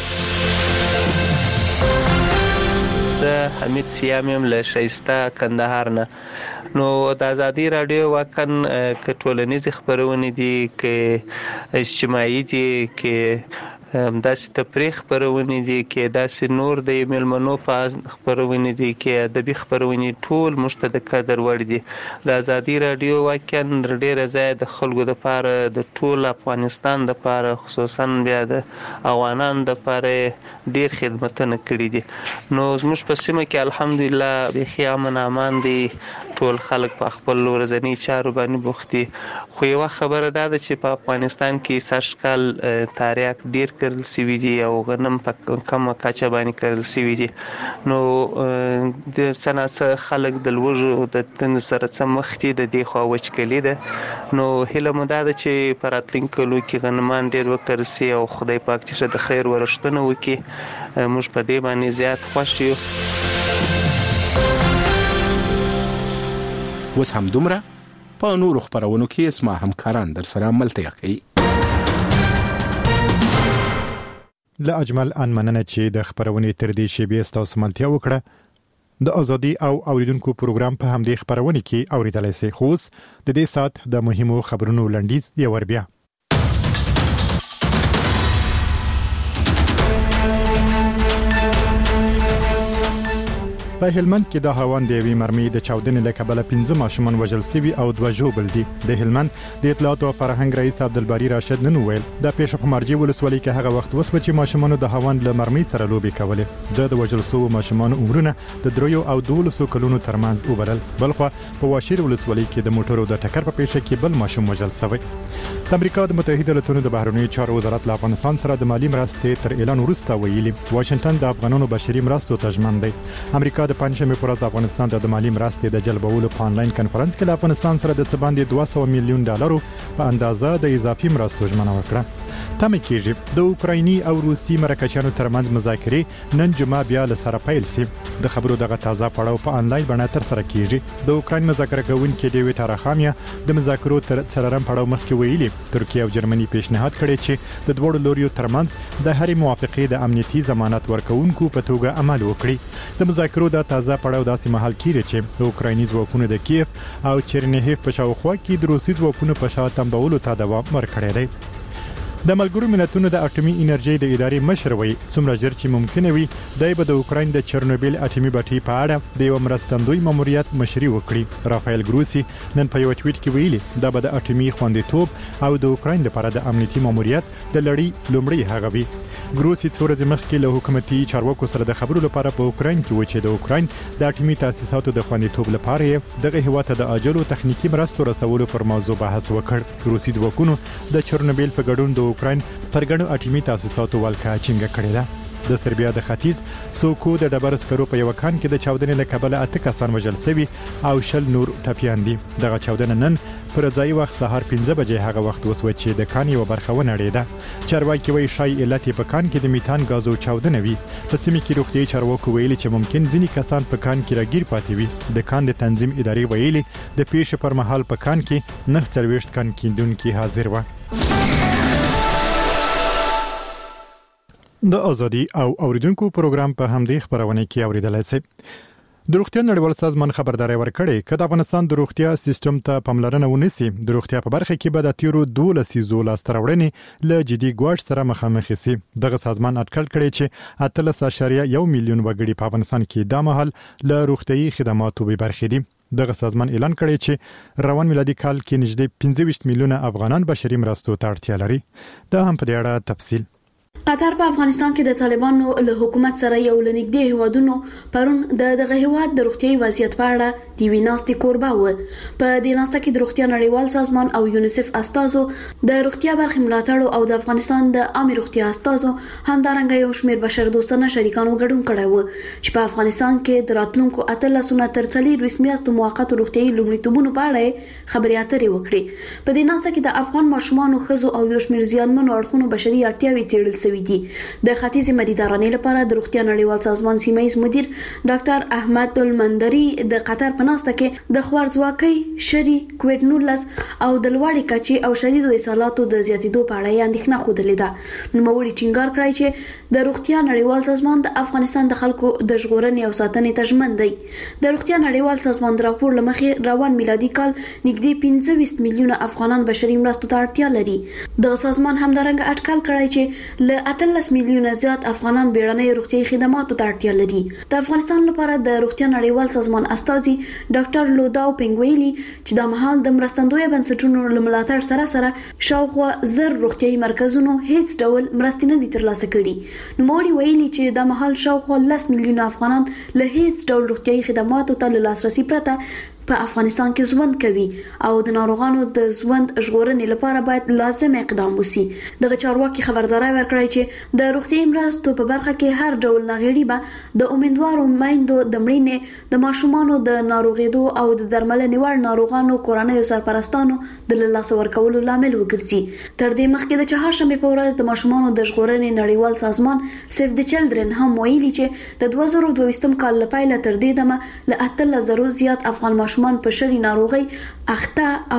Y: زه حمید سیام یم له ښایسته کندهار نه. نو د ازادي راډیو واقعا که ټولنیزې خپرونې دي که اجتماعي دي که داسې تفریح خپرونې دي کې داسې نور د میلمنو په خپرونې دي کې ادبي خپرونې ټول موږ ته د قدر وړ دي. د ازادي راډیو واقعا ډېره ځای د خلکو لپاره د ټول افغانستان لپاره خصوصا بیا د افغانانو لپاره ډېر خدمتونه کړي دي. نو زموږ په سیمه کې الحمدلله بیخي امن امان دي، ټول خلک په خپل ورځني چارو باندې بوخت دي. خو یوه خبره دا ده چې په افغانستان کې سږکال تریاک ډېر کرل سوي دي او غنم په کمه کچه باندې کرل سوي دي. نو د څه ناڅه خلک د لوږو د تندو سره څه مخ دي، د دې خوا وچکلي ده. نو هیله مو دا ده چې په راتلونکي کلو کې غنمان ډېر وکرل سي او خدای پاک چې د خیر ورښتونه وکړي. موږ په دې باندې زیات خوښ یو.
M: اوس هم دومره په نورو خپرونو کې اسما همکاران در سره ملتیا کوي.
A: له اجمل ان مننه چې د خپرونې تر دې شیبې ستاسو ملتیا وکړه. د ازادي او اوریدونکو پروګرام په همدې خپرونې کې اوریدلای شئ. خو د دې سات د مهمو خبرونو لنډیز یو ور بیا. په هلمند کې د هاوان د یوې مرمۍ د چاودنې له کبله 15 ماشومان وژل شوي او 2 ژوبل دي. د هلمند د اطلاعات او فرهنګ رئیس عبدالباری راشد نن وویل د پیښه په مرجې ولسوالۍ کې هغه وخت وسوه چې ماشومانو د هاوان له مرمۍ سره لوبې کولې. د وژل شوو ماشومانو عمرونه د 3 او 12 کلونو ترمنځ وبدل. بلخو په واشیر ولسوالۍ کې د موټرو د ټکر په پیښه کې بل ماشوم وژل شوی. د امریکا د متحده ایالاتونو د بهرنیو چارو وزارت له افغانستان سره د مالی مرستې تر اعلان وروسته ویلي واشنگټن د افغانانو بشري مرستو ته ژمن دی. امریکا د پنځمې پر ورځ افغانستان ته د مالی مرستې د جلبولو په انلاین کانفرنس کې له افغانستان سره د څه باندې 200 میلیون ډالرو په اندازه د اضافي مرستو ژمنه وکړه. تمه کېږي د اوکرایني او روسي مرکچیانو ترمنځ مذاکرې نن جمعه بیا له سره پیل شي. د خبرو دغه تازه پړاو په انلاین بڼه تر سره کېږي. د اوکراین مذاکره کوونکي ډیویډ راخامیا د مذاکرو تر څلورم پړاو مخکې ویلي ترکیه او جرمني پیشنهاد کړی چې د دوه لوريو ترمنځ د هرې موافقې د امنیتي ضمانت ورکوونکو په توګه عمل وکړي. د مذاکرو د تازه پړاو داسې مهال کېږي چې د اوکرایني ځواکونو د کیف او چرنیهیف په شاوخوا کې د روسي ځواکونو په شا تمبولو ته دوام ورکړی دی. د ملګرو ملتونو د اټومي انرژي د ادارې مشر وایي څومره ژر چې ممکن وي دای به د اوکراین د چرنوبیل اټومي بټۍ په اړه د یو مرستندوی ماموریت مشري وکړي. رافایل ګروسی نن په یو ټویټ کې ویلي دا به د اټومي خوندیتوب او د اوکراین لپاره د امنیتي ماموریت د لړۍ لومړی هغه وي. ګروسی څو ورځې مخکې له حکومتي چارواکو سره د خبرو لپاره په اوکراین کې و چې د اوکراین د اټومي تاسیساتو د خوندیتوب لپاره دغه هیواد ته د اجلو تخنیکی مرستو رسولو پر موضوع بحث وکړ. روسي ځواکونو د چرنوبیل په ګډون د اوکراین پر ګڼو اټومي تاسیساتو ولکه چینګه کړې ده. د سربیا د ختیځ سوکو د ډبر سکرو په یو کان کې د چاودنې له کبله 8 کسان وژل شوي او 10 نور ټپیان دي. دغه چاودنه نن پر ځای وخت سهار 15 بجې هغه وخت وسوه چې د کان یو برخه ونړېده. چارواکي وایي شای علت په کان کې د میتان غازو چاودنه وي. په سیمه کې روغتي چارواکو ویلي چې ممکن ځینې کسان په کان کې راګیر پاتې وي. د کان د تنظیم ادارې ویلي د پیښې پر مهال په کان کې 49 کان کیندونکي حاضر و. د ازادي او اوریدونکو پروګرام په همدې خبرونه کې اوریدلای شئ. د روغتیا نړیوال سازمان خبرداري ورکړې چې د افغانستان د روغتیا سیستم ته پاملرنه ونیسي د روغتیا په برخه کې به د تیرو 12 لاستراوړنې له جدي ګواښ سره مخامخ شي. دغه سازمان اټکل کړی چې 8.1 میلیون وګړي په افغانستان کې د مهال له روغتيایي خدماتو به برخې دي. دغه سازمان اعلان کړی چې روان میلادي کال کې نږدې 25 میلیونه افغانان بشري مرستو ته اړتیا لري. دا هم په دې اړه تفصیل.
B: قطر په افغانستان کې د طالبانو له حکومت سره یو لنګدي هیوادونو پرون دغه هیواد د روغتيایي وضعیت په اړه د ویناستي کوربه و. په دې ناسته کې د روغتیا نړیوال سازمان او یونیسف استازو د روغتیا برخې ملاتړ او د افغانستان د عامه روغتیا استازو همدارنګه یو شمېر بشر دوستانه شریکانو ګډون کړی و چې په افغانستان کې د راتلونکو 18 تر 40 میاشتو موقت روغتيایي لومړیتوبونو په اړه خبرې اترې وکړي. په دې ناسته کې د افغان ماشومانو ښځو او یو شمېر زیانمنو اړخونو بشري اړتیاوې څېړل شوې دي. د ختیځ مدیترانې لپاره د روغتیا نړیوال سازمان سیمایي مدیر ډاکټر احمد المندری د قطر په ناسته کې د خوارځواکۍ شری کووډ 19 او د لوړې کچې او شدیدو اصالاتو د زیاتېدو په اړه اندېښنه خوده ده. نوموړي ټینګار کړی چې د روغتیا نړیوال سازمان د افغانستان د خلکو د ژغورنې او ساتنې ته ژمن دی. د روغتیا نړیوال سازمان د راپور لمخې روان میلادي کال نږدې 25 میلیونه افغانان بشري مرستو ته اړتیا لري. د سازمان همدارنګه اټکل کړی چې له 18 میلیونه زیات افغانان بیړنۍ روغتيایي خدماتو ته اړتیا لري. د افغانستان لپاره د روغتیا نړیوال سازمان استازي ډاکټر لوداو پنګویلی چې د مهال د مرستندوی بنسټونو لملاتړ سره شاوخوا 1000 روغتيایي مرکزونو هیڅ ډول مرستې نه دي ترلاسه کړي. نو موري ویلي چې د مهال شاوخوا 10 میلیونه افغانان له هیڅ ډول روغتيایي خدماتو ته لاسرسي پرته په افغانستان کې ژوند کوي او د ناروغانو د ژوند ژغورنې لپاره باید لازم اقدام وشي. دغه چارواکي خبرداري ورکړی چې د روغتيایي مرستو په برخه کې هر ډول ناغېړي به د امیدوارو میندو د مړینې، د ماشومانو د ناروغېدو او د درملنې وړ ناروغانو کورنۍ سرپرستانو د لاسه ورکولو لامل وګرځي. تر دې مخکې د چهارشنبه په ورځ د ماشومانو د ژغورنې نړیوال سازمان سیف د چلډرن هم ویلي چې د 2022 کال لپاره تر دې دمه له 8000 زیات افغان ماشومان په شری ناروغي اخته او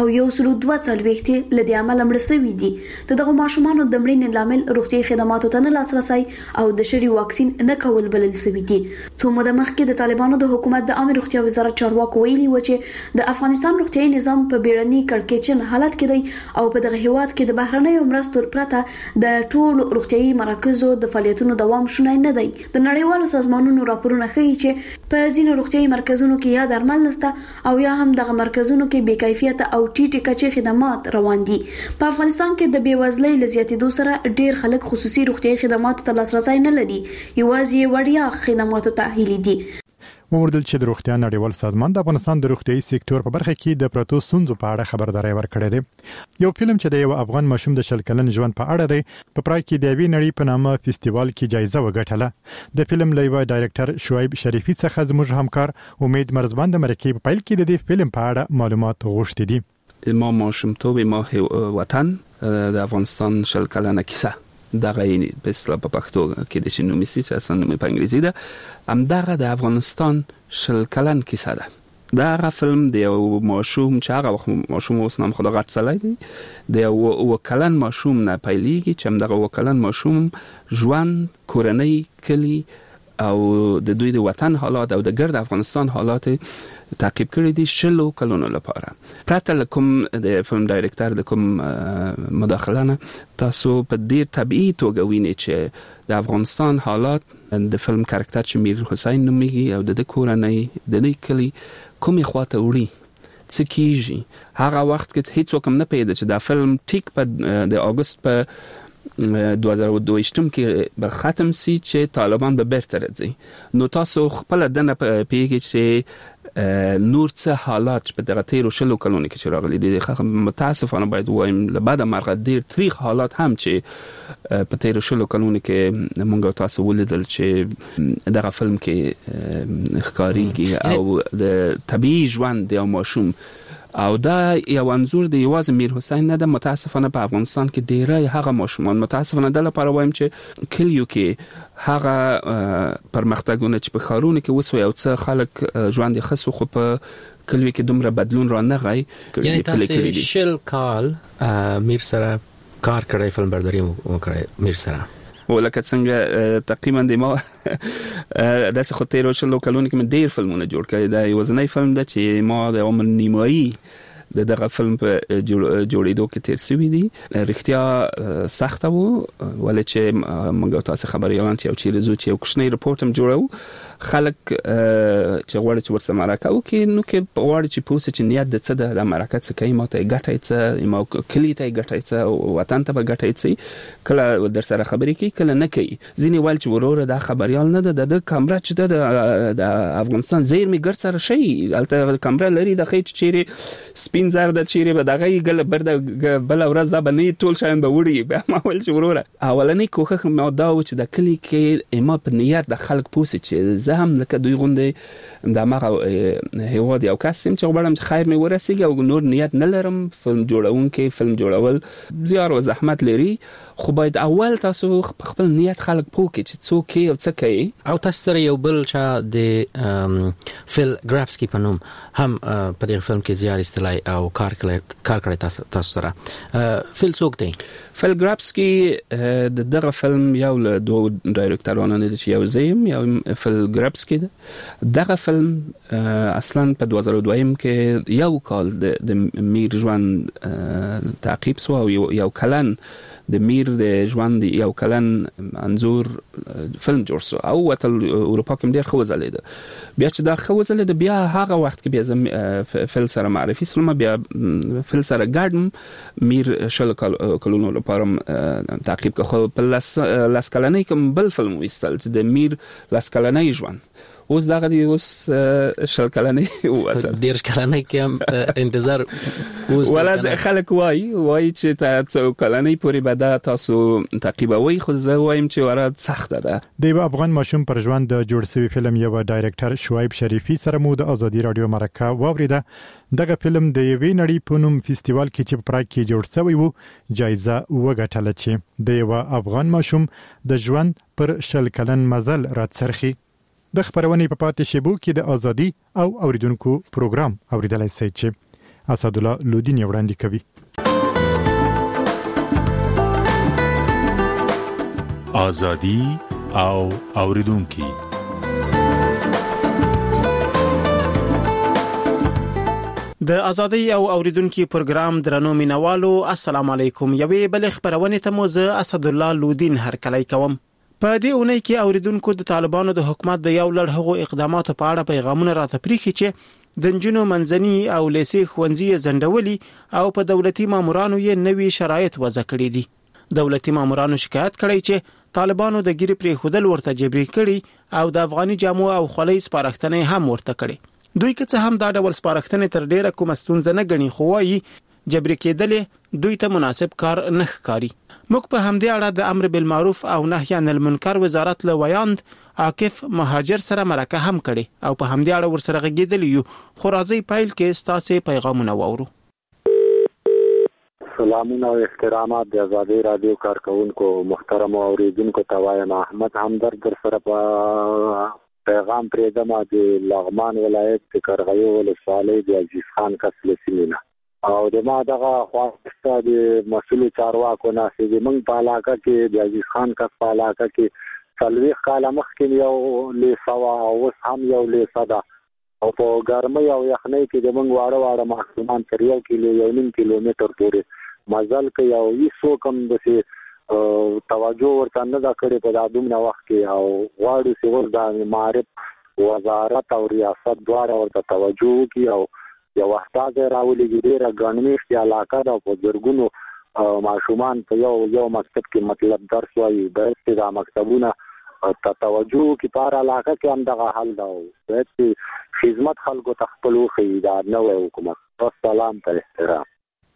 B: 142 لدی عمل مړ شوي دي. دغه ماشومانو د مړینې لامل روغتيایي خدماتو ته نه لاسرسي او د شری واکسین نه کول بلل شوي دي. څو موده مخکې د طالبانو د حکومت د عامه روغتیا وزارت چارواکو ویلي و چې د افغانستان روغتيایي نظام په بیړني کړکېچن حالت کې دی او په دغه هیواد کې د بهرنیو مرستو پرته د ټولو روغتيایي مراکزو د فعالیتونو دوام شونی نه دی. د نړیوالو سازمانونو راپورونه ښیي چې په ځینو روغتيایي مرکزونو کې یا درمل نشته او یا هم دغه مرکزونو کې بې کیفیت او ټیټه کچې خدمات روان دي. په افغانستان کې د بیوزلۍ لزیاتېدو سره ډیر خلک خصوصي روغتيایي خدماتو ته لاسرسي نه لري، یوازې وړیا خدماتو ته هیلي دي.
A: وموندل چې د روغتیا نړیوال سازمان د افغانستان د روغتيایي سکتور په برخه کې د پروتو ستونزو په اړه خبرداري ورکړې ده. یو فلم چې د یو افغان ماشوم د 10 کلن ژوند په اړه دی په پرای کې د وی نړۍ په نامه فستیوال کې جایزه وګټله. د فلم لیوا ډایرکټر شعیب شریفي څخه زموږ همکار امید مرزبان د مرکې په پیل کې د دې فلم په اړه معلومات غوښتي دي.
C: ما ماشومتوب ما وطن د افغانستان 10 کلنه کیسه دغه په اصطلاح په پښتو کې د شنو میسي چې اصلا په انګریزي ده هم دغه د افغانستان 10 کلن کیسه ده. دا فلم د یو ماشوم چې هغه ماشوم اوس نام خدا غټ سړی دی د یو کلن ماشوم نه پیلېږي چې هم دغه کلن ماشوم ژوند کورنۍ کلی او د دوی د وطن حالات او د ګرد افغانستان حالات تعقیب کړی دي 10 کلونو لپاره. پرته لکم د فلم ډایرکټر د کوم مداخله نه تاسو په ډیر طبيعي توګه وینئ چې د افغانستان حالات د فلم کاراکټر چې میر حسین نومیږي او د کورنۍ د دې کلی کومې خواته وړي څه کیږي. هغه وخت کې هیڅ وکم نه پیدا چې دا فلم ټیک په د اگست په 2022 کې به ختم سي چې طالبان به بیرته راځي. نو تاسو خپل دنه پیږي چې نور څه حالات په دغه 13 کلونو کې چې راغلي دي. متاسفانه باید وایم له بعد مرغ ډیر تاریخ حالات هم چې په 13 کلونو کې مونږ تاسو ولیدل چې دغه فلم کې ښکاریږي او د طبيعي ژوند د ماشوم او دا یو انزور دی یوازې میر حسین نه ده. متاسفانه په افغانستان کې ډیره هغه ماشومان متاسفانه د لپاره وایم چې کلیو کې هغه پرمختګونه چې په خارونه کې وسوي او څه خلک ژوند یې خصو خو په کلیو کې دومره بدلون را نه غي.
E: یعنی تاسو 10 کال میر سره کار کړی فلم برداري وکړی میر سره
C: ولکه څنګه تقریبا د ما د څه خو 13 کلونو کې ډیر فلمونه جوړ کړي. دا یو ځنی فلم ده چې ما د عمر نیمایي دغه فلم په جوړېدو کې تیر شوی دی. رښتیا سخت وو ولې چې موږ تاسو خبريالان چې او چې زو چې یو کوچنی رپورت هم جوړو خلک چې غواړي چې ورسره مرکه وکړي نو کې غواړي چې پوسه چې نیت د څه د مرکه څه کوي ماته ګټای څه ما کلی ته ګټای څه وطن ته ګټای څه کله در سره خبرې کوي کله نه کوي. ځینې وایي چې وروره دا خبريال نه ده د کیمرا چې د افغانستان زیر می ګر سره شي البته کیمرا لري د خېچ چیرې سپین زر د چیرې به دغه ګل برده بل ورځ دا بنې ټول شاین به وړي به ما ول چې وروره اولنې کوخه ما دا و چې د کلی کې ما په نیت د خلک پوسه چې زه هم لکه دوی غونډه د ماغه هیواد یو کسیم چې غواړم چې خیر مې ورسیږي او نور نیت نه لرم. فلم جوړونکي فلم جوړول زیار او زحمت لري خو باید اول تاسو خپل نیت خلک پوکي چې څوک او څه کوي.
E: او تاسو سره یو بل چې د فیل ګرافسکی په نوم هم په دې فلم کې زیار استلای او کار کړی تاسو سره. فیل څوک دی؟
C: فیل ګرافسکی د دغه فلم یو له دوه ډایرکټرانو نه چې یو زیم یو فیل ګرافسکی ده. دغه فلم اصلا په 2002 کې یو کال د میر ژوند تعقیب سو او یو کلن د میر د ژوند یو کلن انزور فلم جوړ سو او وتل اروپا کې ډیر خو ځلید بیا چې دا خو ځلید بیا هغه وخت کې بیا فل سره معرفي سلمه بیا فل سره ګارډم میر شل کلونو لپاره تعقیب کو په لاس کلنۍ کوم بل فلم وستل چې د میر لاس کلنۍ ژوند اوس دغه دی اوس شل کلنۍ وته
E: ډیر کلنۍ کې انتظار اوس
C: ولا خلک وای چې تاسو کلنۍ پوری بدا تاسو تعقیبوي خو زه وایم چې ورات سخته ده
A: د افغان ماشوم پر ژوند د جوړ شوی فلم یو ډایرکټر شعیب شریفي سره مو د ازادي رادیو مرکه واوریده دغه فلم د یوې نړۍ په نوم فستیوال کې چې پراګ کې جوړ شوی وو جایزه وګټله چې د یو افغان ماشوم د ژوند پر شل کلن مزل راڅرخي د خبرونې په پاتې شیبو کې د ازادي او اوریدونکو پروګرام اوریدلای شئ چې اسد الله لودین وړاندې کوي.
G: ازادي او اوریدونکو
H: د ازادي او اوریدونکو پروګرام درنو مینوالو السلام علیکم. یوې بل خبرونه ته مو زه اسد الله لودین هرکلی کوم. په دې اونۍ کې اوریدونکو د طالبانو د حکومت د یو لړ هغو اقداماتو په اړه پیغامونه راته پریخي چې د نجونو منځني او لیسې ښوونځي زندولي او په دولتي مامورانو یې نوي شرایط وضع کړي دي. دولتي مامورانو شکایت کړی چې طالبانو د ګیري پرې خودل ورته جبري کړي او د افغاني جامو او خولۍ سپارښتنې هم ورته کړي. دوی که څه هم دا ډول سپارښتنې تر ډیره کومه ستونزه نه ګڼي خو وايي جبري کېدل دوی ته مناسب کار نه ښکاري. موږ په همدې اړه د امر بالمعروف او نهي عن المنکر وزارت له ویاند عاکف مهاجر سره مرکه هم کړي او په همدې اړه ورسره غږیدل یو خو راځي پایل کې ستاسو پیغامونه واورو.
I: سلامونه او احترامات د ازادي رادیو کارکونکو محترم اوریدونکو ته وایم احمد همدرد سره په پیغام پرېدم د لغمان ولایت د کرغیو ولسوالۍ د عزیز خان کسل سیمینه او د ما دغه خواسته د مسؤل چارواکو نه چې موږ په علاقه کې د عزیز خان کس په علاقه کې څلويخ کاله مخکې یو لیسوا او اوس هم یو لیسا ده او په ګرمۍ او یخنۍ کې د موږ واړه ماشومان تر 1 کیلومتر پورې مزل کوي او هیڅ کوم د توجه ورته نه دا کړي په دادومره وخت کې او غواړي چې ورته معرف وزارت او ریاست دواړه ورته توجه وکړي او یو استاد راولېږي ډېره ګڼمېشتې علاقه ده په زرګونو ماشومان په یو مکتب کې مطلب درس وایي باید چې دا مکتبونه ته توجه وکړي په هر علاقه کې هم دغه حل ده او باید چې خدمت خلکو ته خپل وښیي دا نوی حکومت. السلام ته احترام.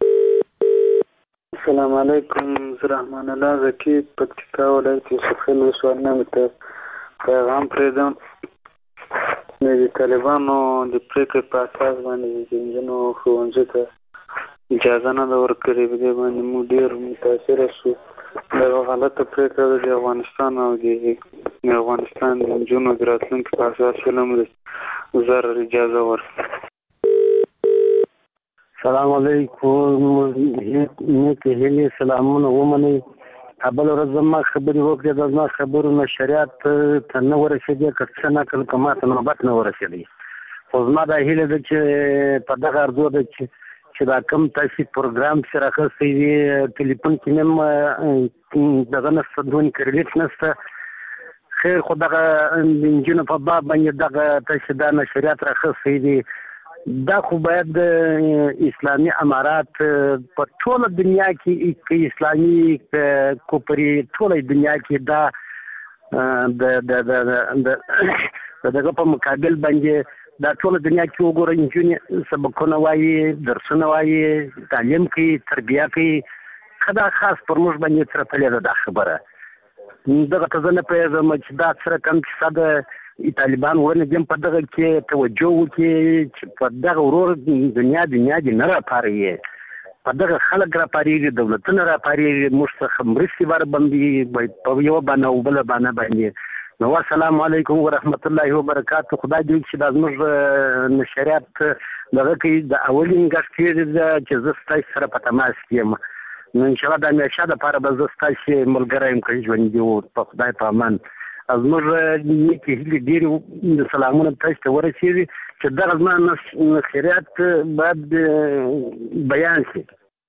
K: السلام علیکم. زه رحمان الله زکی پکتیکا ولایت یوسفخیل ولسوالۍ ته پیغام پرېږدم. د طالبانو د پریکړې په اساس باندې د نجونو ښوونځي ته اجازه نه ده ورکړې. په دې باندې موږ ډېر متاثره شو. دغه غلطه پریکړه د افغانستان او د افغانستان د نجونو د راتلونکي په اساس فلم د ضرر اجازه ورکړي.
L: سلام علیکم. نیکې هیلې سلامونه ومنئ. ابل ورځ زما خبرې وکړې د زما خبرونه شریعت ته نه ورسېدې که څه نقل که ماته نوبت نه ورسېدی خو زما دا هیله ده چې په دغه ارزو ده چې دا کوم تاسې پروګرام چې راخستی وي ټلیفون کې مې دغه نشته دون کریډیټ نشته خیر خو دغه د نجونو په باب باندې دغه تاسې دا نشریات راخستی دي دا خو باید اسلامي امارات په ټوله دنیا کې اسلامي کوپری ټوله دنیا کې دا دغه په مقابل باندې دا ټوله دنیا کې وګورئ نجونې سبقونه وایي درسونه وایي تعلیم کوي تربیه کوي خدا خاص پر موږ باندې سره تللی ده دا خبره دغه ته زه نه پوهېږم چې دا سره کم کیسه ده طالبان ورنه دیم په دغه کې توجه وکړي چې په دغه ورور دنیا دې نه راپارېږي په دغه خلک راپارېږي دولتونه راپارېږي موږ څخه مرستې ورباندې په یوه بانه او بله بانه باندې نو السلام علیکم ورحمت الله وبرکاته. خدای دې چې دا زموږ نشریات دغه کې د اولین ګټ کېږي چې زه ستاسو سره په تماس کې یم نو انشاءالله د همیشه دپاره به زه ستاسو ملګری یم که ژوندي و په خدای په امان زموږ نیکې هیلې ډېرې سلامونه تاسو ته ورسېږي چې دغه زما خیرات باید بیان شي.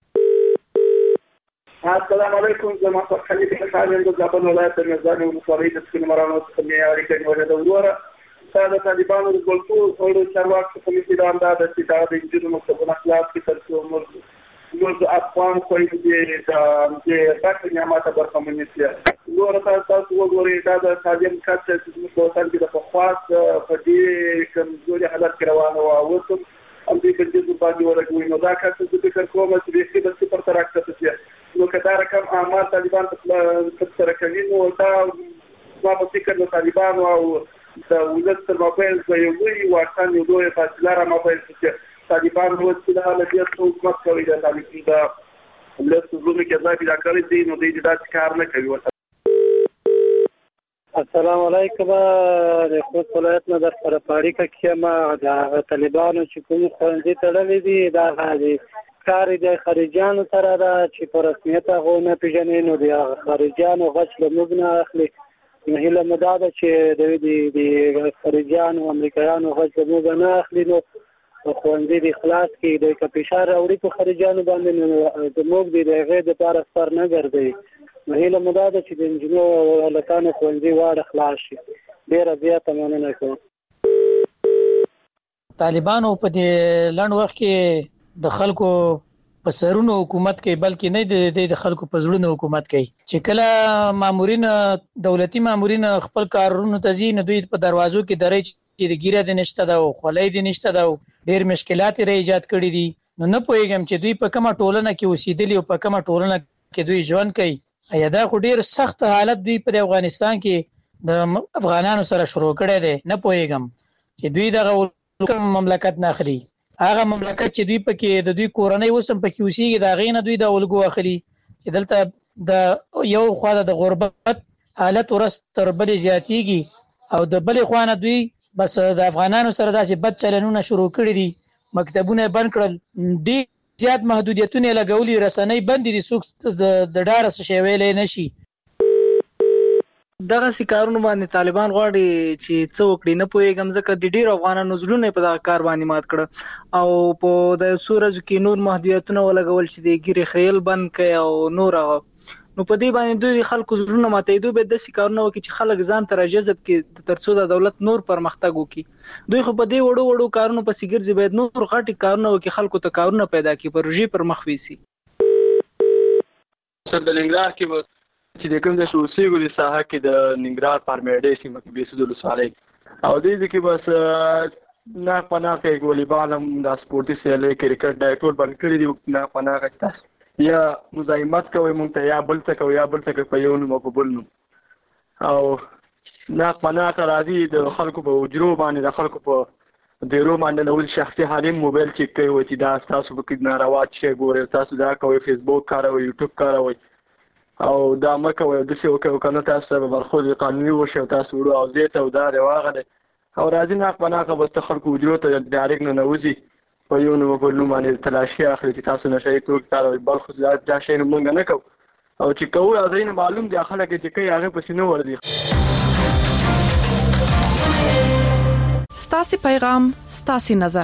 D: السلام علیکم. زما په خلیفه خالد د زابل ولایت د نظام ولسوالۍ د سپین مرانو څخه مې اړیکه نیولې ده. وروره دا د طالبانو د ګلټو او چارواکو کمیټې د اندازه چې دا د انجینو مکتبونو خلاص کې تر څو موږ افغان خویندې د باکې نعمته برخمنې شي. وروره تاسو وګورئ دا د تعلیم کچه چې موږ په وطن کې د پخواس په دې کمزوري حالت کې روانه وه او اوس هم دې په جزو باندې ولګوي. نو دا کار زه فکر کوم چې بیخي به صفر ته راکښته شي. نو که دا رقم اعمال طالبان ترسره کوي نو دا زما په فکر د طالبانو او د ولس تر مابین به یو لوی واټن یو لویه فاصله رامابین شي چې طالبان اوس چې د حالتیت حکومت کوي د طالبان د ولس زړونو کې ځای پیدا کړی دی نو دوی داسې کار نه کوي.
N: السلام علیکم. د خوست ولایت نه در سره په اړیکه کې یم. د طالبانو چې کوم ښوونځي تړلي دي دا کار د خارجیانو سره ده چې په رسمیت هغه نه پېژني نو د خارجیانو غچ له موږ نه اخلي. نو هیله مو دا ده چې د خارجیانو امریکایانو غچ له موږ نه اخلي نو ښوونځي د خلاص کې د فشار راوړي په خارجیانو باندې نو زموږ د هغې دپاره سر نه ګرځوي. نو هیله مو دا ده چې د نجونو او هلکانو ښوونځي واړه خلاص شي. ډېره زیاته مننه کوم.
Q: طالبانو په دې لنډ وخت کې د خلکو په سرونو حکومت کوي بلکې نه د خلکو په زړونو حکومت کوي. چې کله مامورین دولتي مامورین خپل کارونو ته ځي نو دوی په دروازو کې درې چې د ګیره د نشته ده او خولۍ د نشته ده او ډېر مشکلات یې ایجاد کړي دي. نو نه پوهېږم چې دوی په کومه ټولنه کې اوسېدلي او په کومه ټولنه کې دوی ژوند کوي. دا خو ډېر سخت حالت دوی په افغانستان کې د افغانانو سره شروع کړی دی. نه پوهېږم چې دوی دغه مملکت نه اخلي. هغه مملکت چې دوی پکې د دوی کورنۍ اوس هم پکې اوسېږي د هغې نه دوی د الګو اخلي چې دلته د یو خوا د غربت حالت ورځ تر بلې زیاتېږي او د بلې خوا نه دوی بس د افغانانو سره داسې بد چلنونه شروع کړي دي. مکتبونه یې بند کړل، ډېر زیات محدودیتونه یې لګولي، رسنۍ بندې دي، څوک د ډاره څه شی ویلی نه شي.
R: دغسې کارونو باندې طالبان غواړي چې څه وکړي نه پوهېږم ځکه د ډېرو افغانانو زړونه یې په دغه کار باندې مات کړه او په د یو څو ورځو کې نور محدودیتونه ولګول چې د ګیرې خیل بند کړي او نور هغه نو په دې باندې دوی خلکو زړونه ماتېدو باید داسې کارونه وکړي چې خلک ځان ته راجذب کړي تر څو د دولت نور پرمختګ وکړي. دوی خو په دې وړو کارونو پسې ګرځي، باید نور غټي کارونه وکړي، خلکو ته کارونه پیدا کړي، پروژې پر مخ ویسي.
S: د ننګرهار کې چې د کوم ځای اوسېږو د ساحه کې د ننګرهار پارمیډۍ سیمه کې بیسود ولسوالۍ او دې کې بس ناک پناه کوي والیبال هم دا سپورټي سیالۍ کرکټ دا ټول بند کړي دي. ناک پناه کوي تاسو یا مزاحمت کوي مونږ ته یا بل څه کوي یا بل څه کوي په یو نوم او په بل نوم او ناک پناه ته راځي د خلکو په حجرو باندې د خلکو په ډیرو باندې نو شخصي حالیم موبایل چیک کوي چې دا تاسو په کې ناروا شي ګوري، تاسو دا کوي فیسبوک کاروي، یوټیوب کاروي او دا مکه وي د څه وکړو کنه تاسو به برخود قانوني وشو تاسو ورو او زیته او دا واغله او راځي نه پناه کا بس خلکو وجرو ته ډایرکټ نه نوځي په یو نو په نوم باندې تلاشي اخلي چې تاسو نشئ ټول کاروي بل خو دا شی نه مونږ نه کوو او چې کوو ازاین معلوم دي خلک چې کوي هغه پسې نه وردي.
F: ستاسي پیغام ستاسي نظر.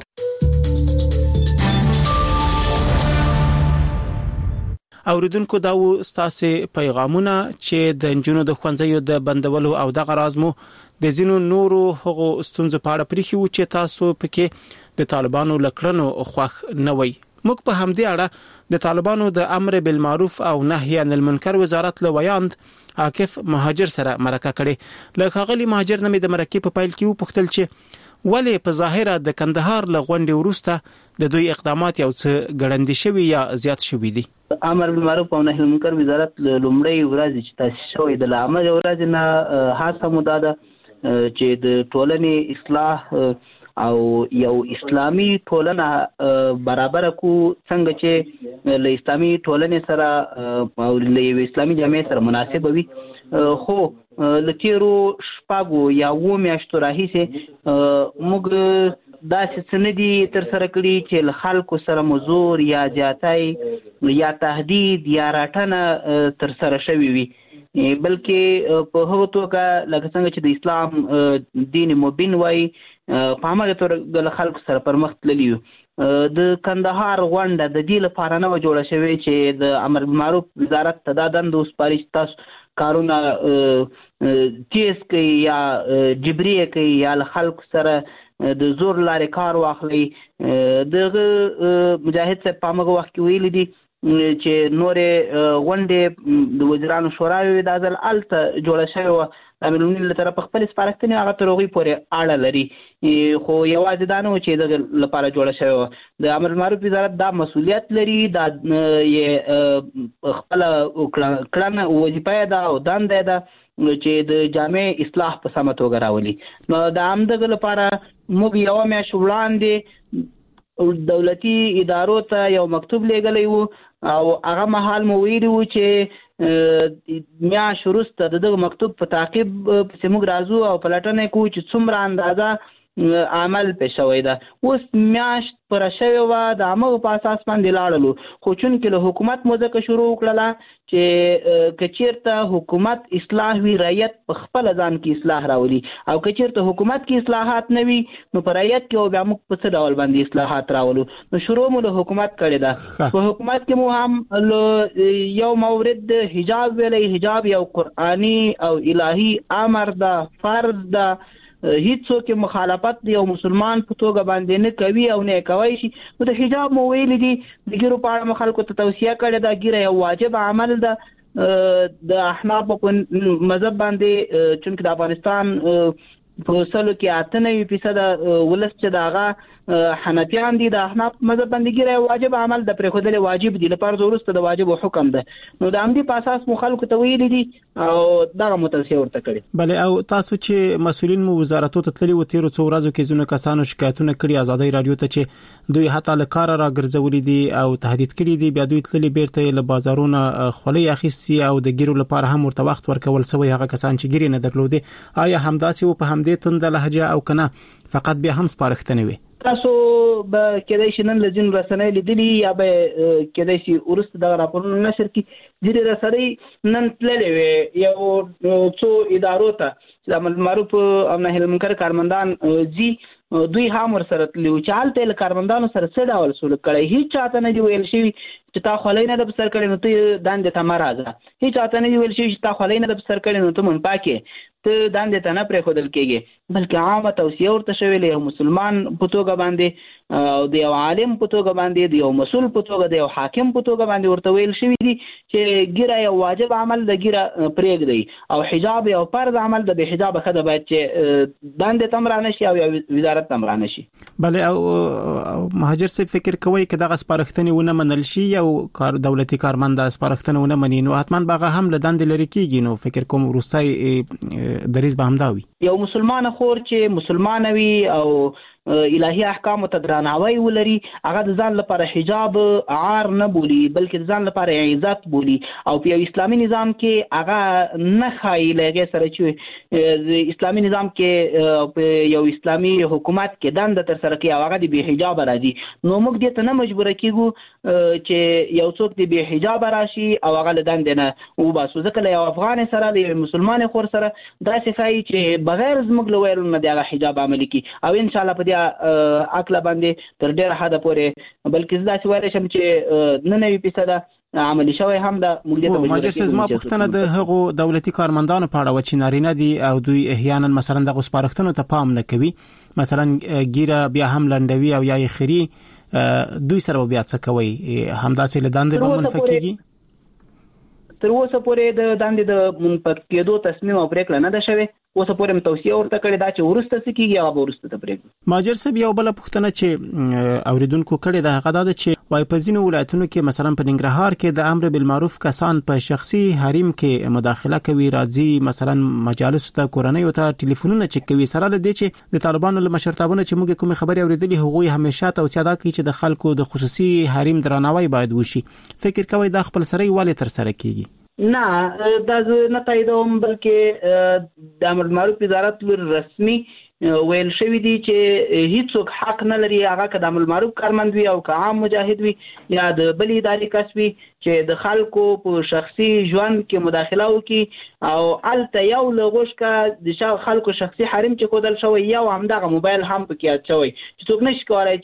H: اوریدونکو دا و ستاسو پیغامونه چې د نجونو د ښوونځیو د بندولو او د غرازمو د زینو نورو هغو ستونزو په اړه پریخي و چې تاسو پکې د طالبانو لکړنو خوښ نه وي. موږ په همدې اړه د طالبانو د امر بالمعروف او نهي عن المنکر وزارت له ویاند عاکف مهاجر سره مرکه کړې. لکه غلی مهاجر نه د مرکې په پایل کې وپوښتل چې ولې په ظاهره د کندهار لغونډې وروسته د دوی اقدامات یو څه ګړندې شوي یا زیات شوي دي.
Z: امر بالمعروف او نهي المنکر وزارت لومړی ورځ چې تاسیس شوې د لامل ورځ نه هڅه موده ده چې د ټولنې اصلاح او یو اسلامی ټولنه برابر کو څنګه چې له اسلامی ټولنې سره او له اسلامی جامعې سره مناسب وي. خو لتیرو شپږو یا و میاشتو راهیسه موږ داسې سندي تر سره کړی چې خلکو سره مزور یا جاتای یا تهدید یا راټنه تر سره شوی وي بلکې په هغه توګه لکه څنګه چې د اسلام دین مبین وای په هغه توګه خلکو سره پرمخ تللی د کندهار غونډه د دې لپاره نه جوړه شوې چې د امر بالمعروف وزارت ته دا دنده وسپاري چې تاسو کارونه تیز کوي یا جبري کوي یا خلکو سره د زور لارې کار واخلي. دغه مجاهد صاحب په هغه وخت کې ویلي دي چې نورې غونډې د وزیرانو شورا وي دا ځل هلته جوړه شوې وه د امیر المؤمنین له طرفه خپلې سپارښتنې هغه تر هغوی پورې اړه لري خو یوازې دا نه و چې دغه لپاره جوړه شوې وه. د امر بالمعروف وزارت دا مسؤلیت لري دا یې خپله کړنه وظیفه یې ده او دنده یې ده چې د جامع اصلاح په سمه توګه راولي. نو د همدغه لپاره موږ یوه میاشت وړاندې دولتي ادارو ته یو مکتوب لیږلی و او هغه مهال مو ویلي و چې میاشت وروسته د دغه مکتوب په تعقیب پسې موږ راځو او پلټنه کوو چې څومره اندازه عمل پې شوی ده. اوس میاشت پوره شوې وه د همغه په اساس باندې لاړلو خو چونکې له حکومت مو ځکه شروع وکړله چې که چېرته حکومت اصلاح وي رعیت په خپله ځان کې اصلاح راولي او که چېرته حکومت کې اصلاحات نه وي نو په رعیت کې بیا موږ په څه ډول باندې اصلاحات راولو. نو شروع مو له حکومت کړې ده. په حکومت کې مو هم یو مورد د حجاب ویلی حجاب یو قرآني او الهي امر ده فرض ده هیڅوک مخالفت دی او مسلمان په توګه باندې نه کوي او نه کوي شي. نو د حجاب مو ویلي دي د ګیرو په اړه خلکو ته توصیه کړې ده ګیره یو واجب عمل ده د احناف په مذهب باندې چونکې د افغانستان په 98% ولس چې دغه حنفیان دي د احناف مذهب باندې ګیره واجب عمل د پرېښودل واجب دي لپاره وروسته د واجب حکم ده. نو د همدې په اساس مو خلکو ته ویلي دي او دغه متوسع ورته کړي.
H: بله او تاسو چې مسؤلین مو وزارتو ته تللی و تیرو څو ورځو کې ځینو کسانو شکایتونه کړي ازادي رادیو ته چې دوی حتی له کار را ګرځولي دي او تهدید کړي دي بیا دوی تللی بیرته له بازارونو خولۍ اخیستي او د ګیرو لپاره هم ورته وخت ورکول سوی هغه کسان چې ګیرې نه درلودي آیا همداسې و په همدې توند لهجه او کنه فقط بیا هم سپارښتنې وي؟
Z: تاسو به کېدای شي نن له ځینو رسنیو لیدلي یا به کېدای شي وروسته دغه راپورونه نشر کړي ځینې رسنۍ نن تللې وې یو څو ادارو ته چې د امر بالمعروف او نهي عن المنکر کارمندان ځي دوی هم ورسره تللي وو چې هلته یې له کارمندانو سره څه ډول سلوک کړی هېڅ چاته نه دي ویل شوي چې تا خولۍ نه ده په سر کړې نو ته دندې ته مه راځه. هېڅ چاته نه دي ویل شوي چې تا خولۍ نه ده په سر کړې نو ته منپاک یې ته دندې ته نه پرېښودل کېږي بلکې عامه توصیه ورته شوې له یو مسلمان په توګه باندې او د یو عالم په توګه باندې د یو مسؤل په توګه د یو حاکم په توګه باندې ورته ویل شوي دي چې ګیره یو واجب عمل د ګیره پرېږدئ او حجاب یو فرض عمل د بې حجابه ښځه باید چې دندې ته هم رانه شي او یا وزارت ته هم رانه شي.
H: بله او مهاجر صاحب فکر کوئ که دغه سپارښتنې ونه منل شي یو دولتي کارمند سپارښتنه ونه مني نو حتما به هغه هم له دندې لرې کېږي نو فکر کوم وروستی دریځ به همدا وي.
Z: یو مسلمان خور چې مسلمان وي او الهي احکام ته درناوی ولري هغه د ځان لپاره حجاب عار نه بولي بلکې د ځان لپاره عزت بولي او په یو اسلامي نظام کې هغه نه ښایي له هغې سره چې د اسلامي نظام کې په یو اسلامي حکومت کې دنده ترسره کوي او هغه د بې حجابه راځي نو موږ دې ته نه مجبوره کېږو چې یو څوک د بې حجابه راشي او هغه له دندې نه وباسو ځکه له یو افغان سره د یو مسلمان خور سره داسې ښایي چې بغیر زموږ له ویلو نه د هغه حجاب عملي کړي او انشاءالله په عقل باندې تر ډېره حده پورې بلکې زه داسې ویلی شم چې 99% عملي شوی هم ده.
H: مهاجر صاحب زما پوښتنه د هغو دولتي کارمندانو په اړه وه چې نارینه دي او دوی احیانا مثلا دغو سپارښتنو ته پام نه کوي مثلا ګیره بیا هم لنډوي او یا یې خري دوی سره بیا څه کوي همداسې له دندې به منفه کېږي؟
Z: تر اوسه پورې د دندې د منفه کېدو تصمیم او پرېکړه نه ده شوې اوسه پورې توصیه ورته کړې ده چې وروسته څه کېږي هغه به وروسته ته پرېږدو.
H: مهاجر صاحب یو بله پوښتنه چې اوریدونکو کړې ده هغه دا ده چې وایي په ځینو ولایتونو کې مثلا په ننګرهار کې د امر بالمعروف کسان په شخصي حریم کې مداخله کوي راځي مثلا مجالسو ته کورنیو ته ټلیفونونه چک کوي سره له دې چې د طالبانو له مشرتابونه چې موږ کومې خبرې اورېدلې هغوی همیشه توصیه دا کوي چې د خلکو د خصوصي حریم درناوی باید وشي فکر کوئ دا خپل سره ولې ترسره کېږي؟
Z: نه دا زه نه تاییدوم بلکې د امر بالمعروف وزارت رسمي ویل شوی دی چې هیڅوک حق نه لري هغه که د امر معروف کارمند وي او که عام مجاهد وي یا د بل اداري کس وي چې د خلکو په شخصي ژوند کې مداخله وکړي او الته یو لغوش کا د خلکو شخصي حریم چې کودل شوی یو همدغه موبایل هم پکې یاد شوی چې څوک نشي کولای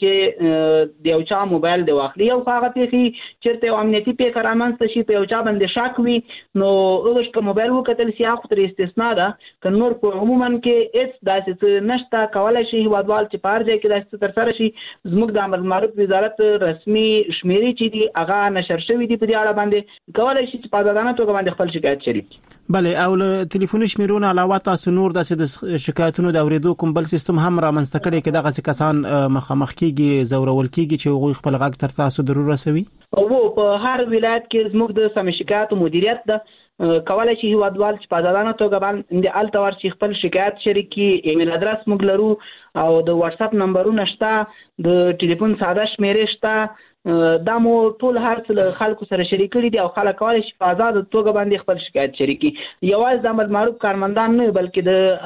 Z: چې د یو چا موبایل دی واخلي او هغه پیخي چیرته یو امنیتي پیښه رامنځته شي په یو چا باندې شک وي نو هغه که موبایل وکتل سي هغه تر استثنا ده که نور په عموما کې هیڅ داسې نشته کولای شي هیوادوال چې په هر ځای کې داسې تر سره شي زموږ د امر معروف وزارت رسمي شمیرې چې دي هغه نشر شوي دي په دې اړه باندې کولای شي چې په ازادانه توګه باندې خپل شکایت شریک
H: بله او له ټلیفوني شمیرونو علاوه تاسو نور د شکایتونو د اوریدو کوم بل سیستم هم رامنځته کړي کې دغه کسان مخامخ کیږي زورول کیږي چې هغوی خپل غږ تر تاسو ضرور رسوي
Z: او په هر ولایت کې زموږ د سم شکایت مدیریت د کولای شي هیوادوال چې په ازادانه توګه باندې التوار شي خپل شکایت شریکي ایمیل ادرس موږ لرو او د واتس اپ نمبرونه شته د ټلیفون ساده شمیرې شته دا مو ټول هر څه خلکو سره شریک کړي دي او خلک کولای شي په آزاد توګه باندې خپل شکایت شریکي یوازې د امر معروف کارمندان نه بلکې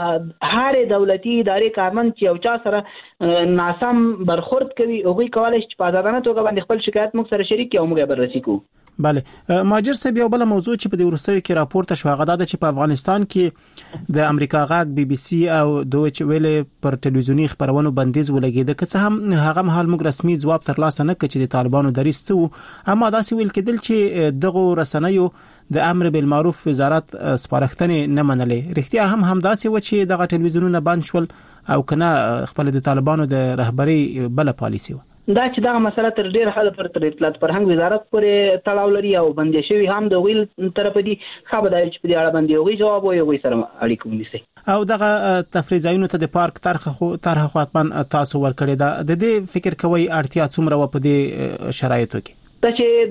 Z: د هر دولتي ادارې کارمند چې یو چا سره ناسم برخورد کوي هغوی کولای شي په آزادانه توګه باندې خپل شکایت موږ سره شریک کړي او موږ بررسي کوو
H: بله ماجر صاحب یو بل موضوع چې په دې ورستیو کې راپورته شو هغه دا چې په افغانستان کې د امریکا غاګ بي بي سي او دویچ ویلې پر ټلویزیونی خبرونو بندیز ولګید که څه هم هغه مهال موږ رسمي ځواب ترلاسه نه کړ چې د طالبانو دریځ څه وو اما دا سی ویل کېدل چې دغه رسنیو د امر بالمعروف وزارت سپارښتنې نه منلې رښتیا هم همداسې و چې دغه ټلویزیونونه بند شول او کنه خپل د طالبانو د رهبری بل پالیسی و
Z: دا چې دا مسله تر ډیر حد پر اطلاعات فرهنګ وزارت پورې تړاو لري او بندي شوی هم د ویل طرف دي خبرداري چې په دې اړه باندې وی جواب وي سره اړیکه ونیسي
H: او دغه تفریح ځایونو ته د پارک طرح خاطمان تاسو ورکړی دا د دې فکر کوي اړتیا څومره و په دې شرایطو کې
Z: چې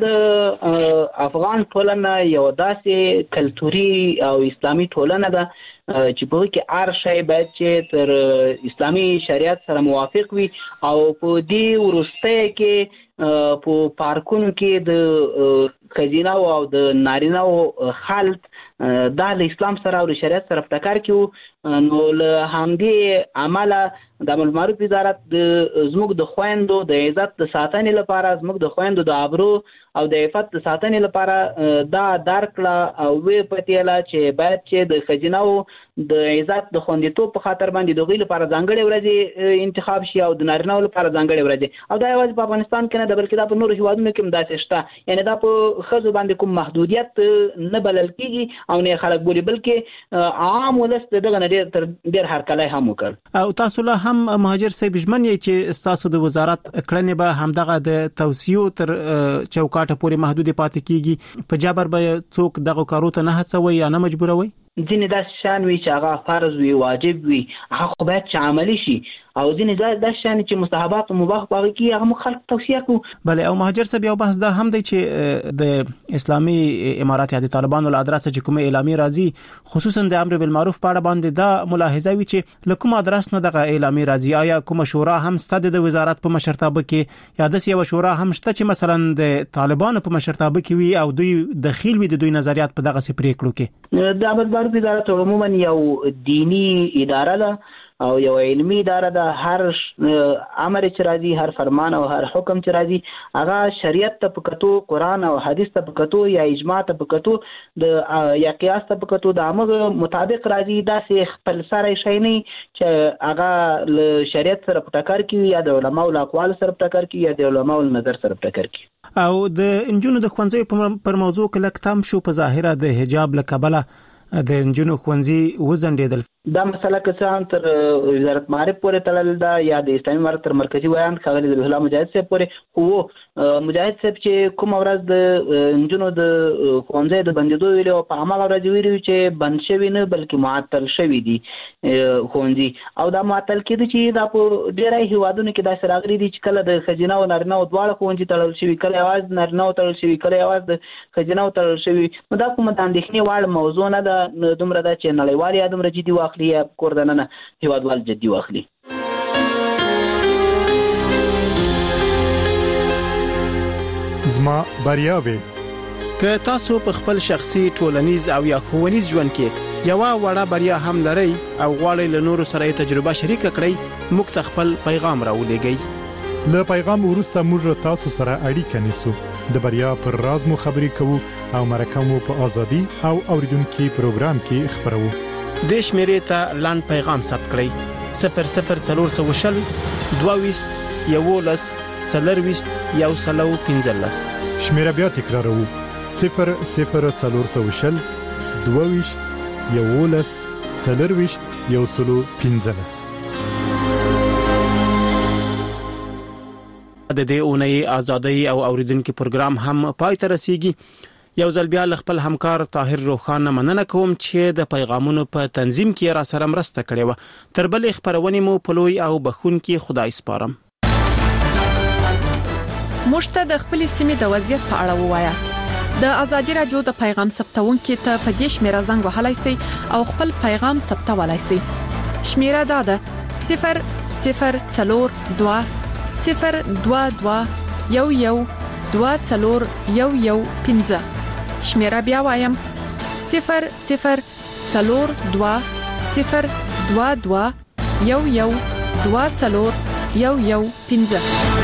Z: د افغان ټولنه یو داسې کلتوري او اسلامي ټولنه ده چې په کې هر شی باید چې تر اسلامي شریعت سره موافق وي او په دې ورسته کې په پارکونو کې د خزینه او د نارینه او خلط دا د اسلام سره او شریعت سره په ټکر کې نو له همدې عمله د امر معروف وزارت د زموږ د خويندو د عزت د ساتنې لپاره زموږ د خويندو د ابرو او د عفت د ساتنې لپاره دا درکړه او وی پتیلا چې باید چې د خزینه د عزت د خوندیتوب په خاطر باندې د غوښتل لپاره ځانګړي ورځې انتخاب شي او د نارینه لپاره ځانګړي ورځې او دا یوازې په افغانستان کې نه ده بلکې دا په نورو هیوادونو کې هم داسې شته یعنی دا په خزو باندې کوم محدودیت نه بلل کیږي او نه خلک بولي بلکې عام ولس دغه ډېر هرکلی هم وکړ
H: او تاسو له هم مهاجر صاحب ژمن یې چې تاسو د وزارت کړنې به همدغه د توصیو تر چوکاټه پورې محدود پاتې کیږي په جبر به څوک دغه کارو ته نه هڅوي یا نه مجبوروي
Z: ځینې داسې شیان وي چې هغه فرض وي واجب وي هغه خو باید چې عملي شي او ځینې داسې شیان چې مستحبات او مباح باغ کې هغه خلک توصیه کوي
H: بله او مهاجر صاحب یو بحث دا هم دی چې د اسلامي امارات یا د طالبانو له ادرس چې کومه اعلامیه راځي خصوصا د امر بالمعروف په اړه باندې دا ملاحظه وي چې له کوم ادرس نه دغه اعلامیه راځي آیا کومه شورا هم ستاسو د وزارت په مشرتابه کې یا د یو شورا هم شته چې مثلا د طالبانو په مشرتابه کې وي او دوی دخیل وي د دوی نظریات په دغه سپری کړو کې
Z: د امر بالمعروف وزارت عموما یو دینی اداره ده او یو علمي اداره ده هر امر چې راځي هر فرمان او هر حکم چې راځي هغه شریعت ته پکتو قران او حدیث ته پکتو یا اجماع ته پکتو د یا قیاس ته پکتو د امر مطابق راځي دا سه خپل سره شي نه چې هغه له شریعت سره په ټکر کې یا د علماء او اقوال سره په ټکر کې یا د علماء او نظر سره په ټکر کې
H: او د انجونو د خوانځي پر موضوع کې لکه تام شو په ظاهره د حجاب لقبله د انجونو خوانځي وزندیدل
Z: دا مسله که څه تر وزارت معارف پورې تړل ده یا د اسلامي امارت تر مرکزی ویان خبرې د الله مجاهد صاحب پورې خو مجاهد صاحب چې کوم ورځ د انجونو د خوانځي د بندیدو ویلو په عمل ورځ ویلو چې بند شوی نه بلکې معطل شوی دي خوانځي او دا معطل کېدي چې دا په ډیری هیوادونو کې دا سراغلي دي چې کله د خزینه او نارینه او دواړه خوانځي تړل شوی کله आवाज نارینه او تړل شوی کله आवाज د خزینه او تړل شوی نو دا کومه د اندېښنې وړ موضوع نه ده دومره دا چې نړیوال یا دومره جدي واخلي یا کوردننه هیوادوال جدي واخلي
A: زما بریاوي
H: که تاسو په خپل شخصي ټولنیز او یا ښوونیز ژوند کې یو وړه بریا هم لري او غواړئ له نورو سره تجربه شریک کړئ موږ خپل پیغام راولېږئ.
A: له پیغام وروسته موږ تاسو سره اړیکه نیسو، د بریا پر راز مو خبرې کوو او مرکه مو په ازادي او اوریدونکو پروګرام کې خبرو.
H: د شمیرې ته لاند پیغام ثبت کړئ 00420 22 11 40 115.
A: شمیره بیا تکراروو 00420 22 11 40 115.
H: د دې اونۍ ازادي او اوریدونکو پروګرام هم پای ته رسیدي. یو ځل بیا خپل همکار طاهر روخان مننه کوم چې د پیغامونو په تنظیم کې را سره مرسته کړې و. تر بل خبرونه مو په لوی او بخونکي خدای سپارم.
F: مشته د خپل سیمې د وضعیت په اړه ووایاست. د ازادي رادیو د پیغام ثبتونکو ته په دې شمیره زنګ وهلای شئ او خپل پیغام ثبتولای شئ. شمیره دا ده 00420 02211 شمیره بیا وایم 00420 02211 15.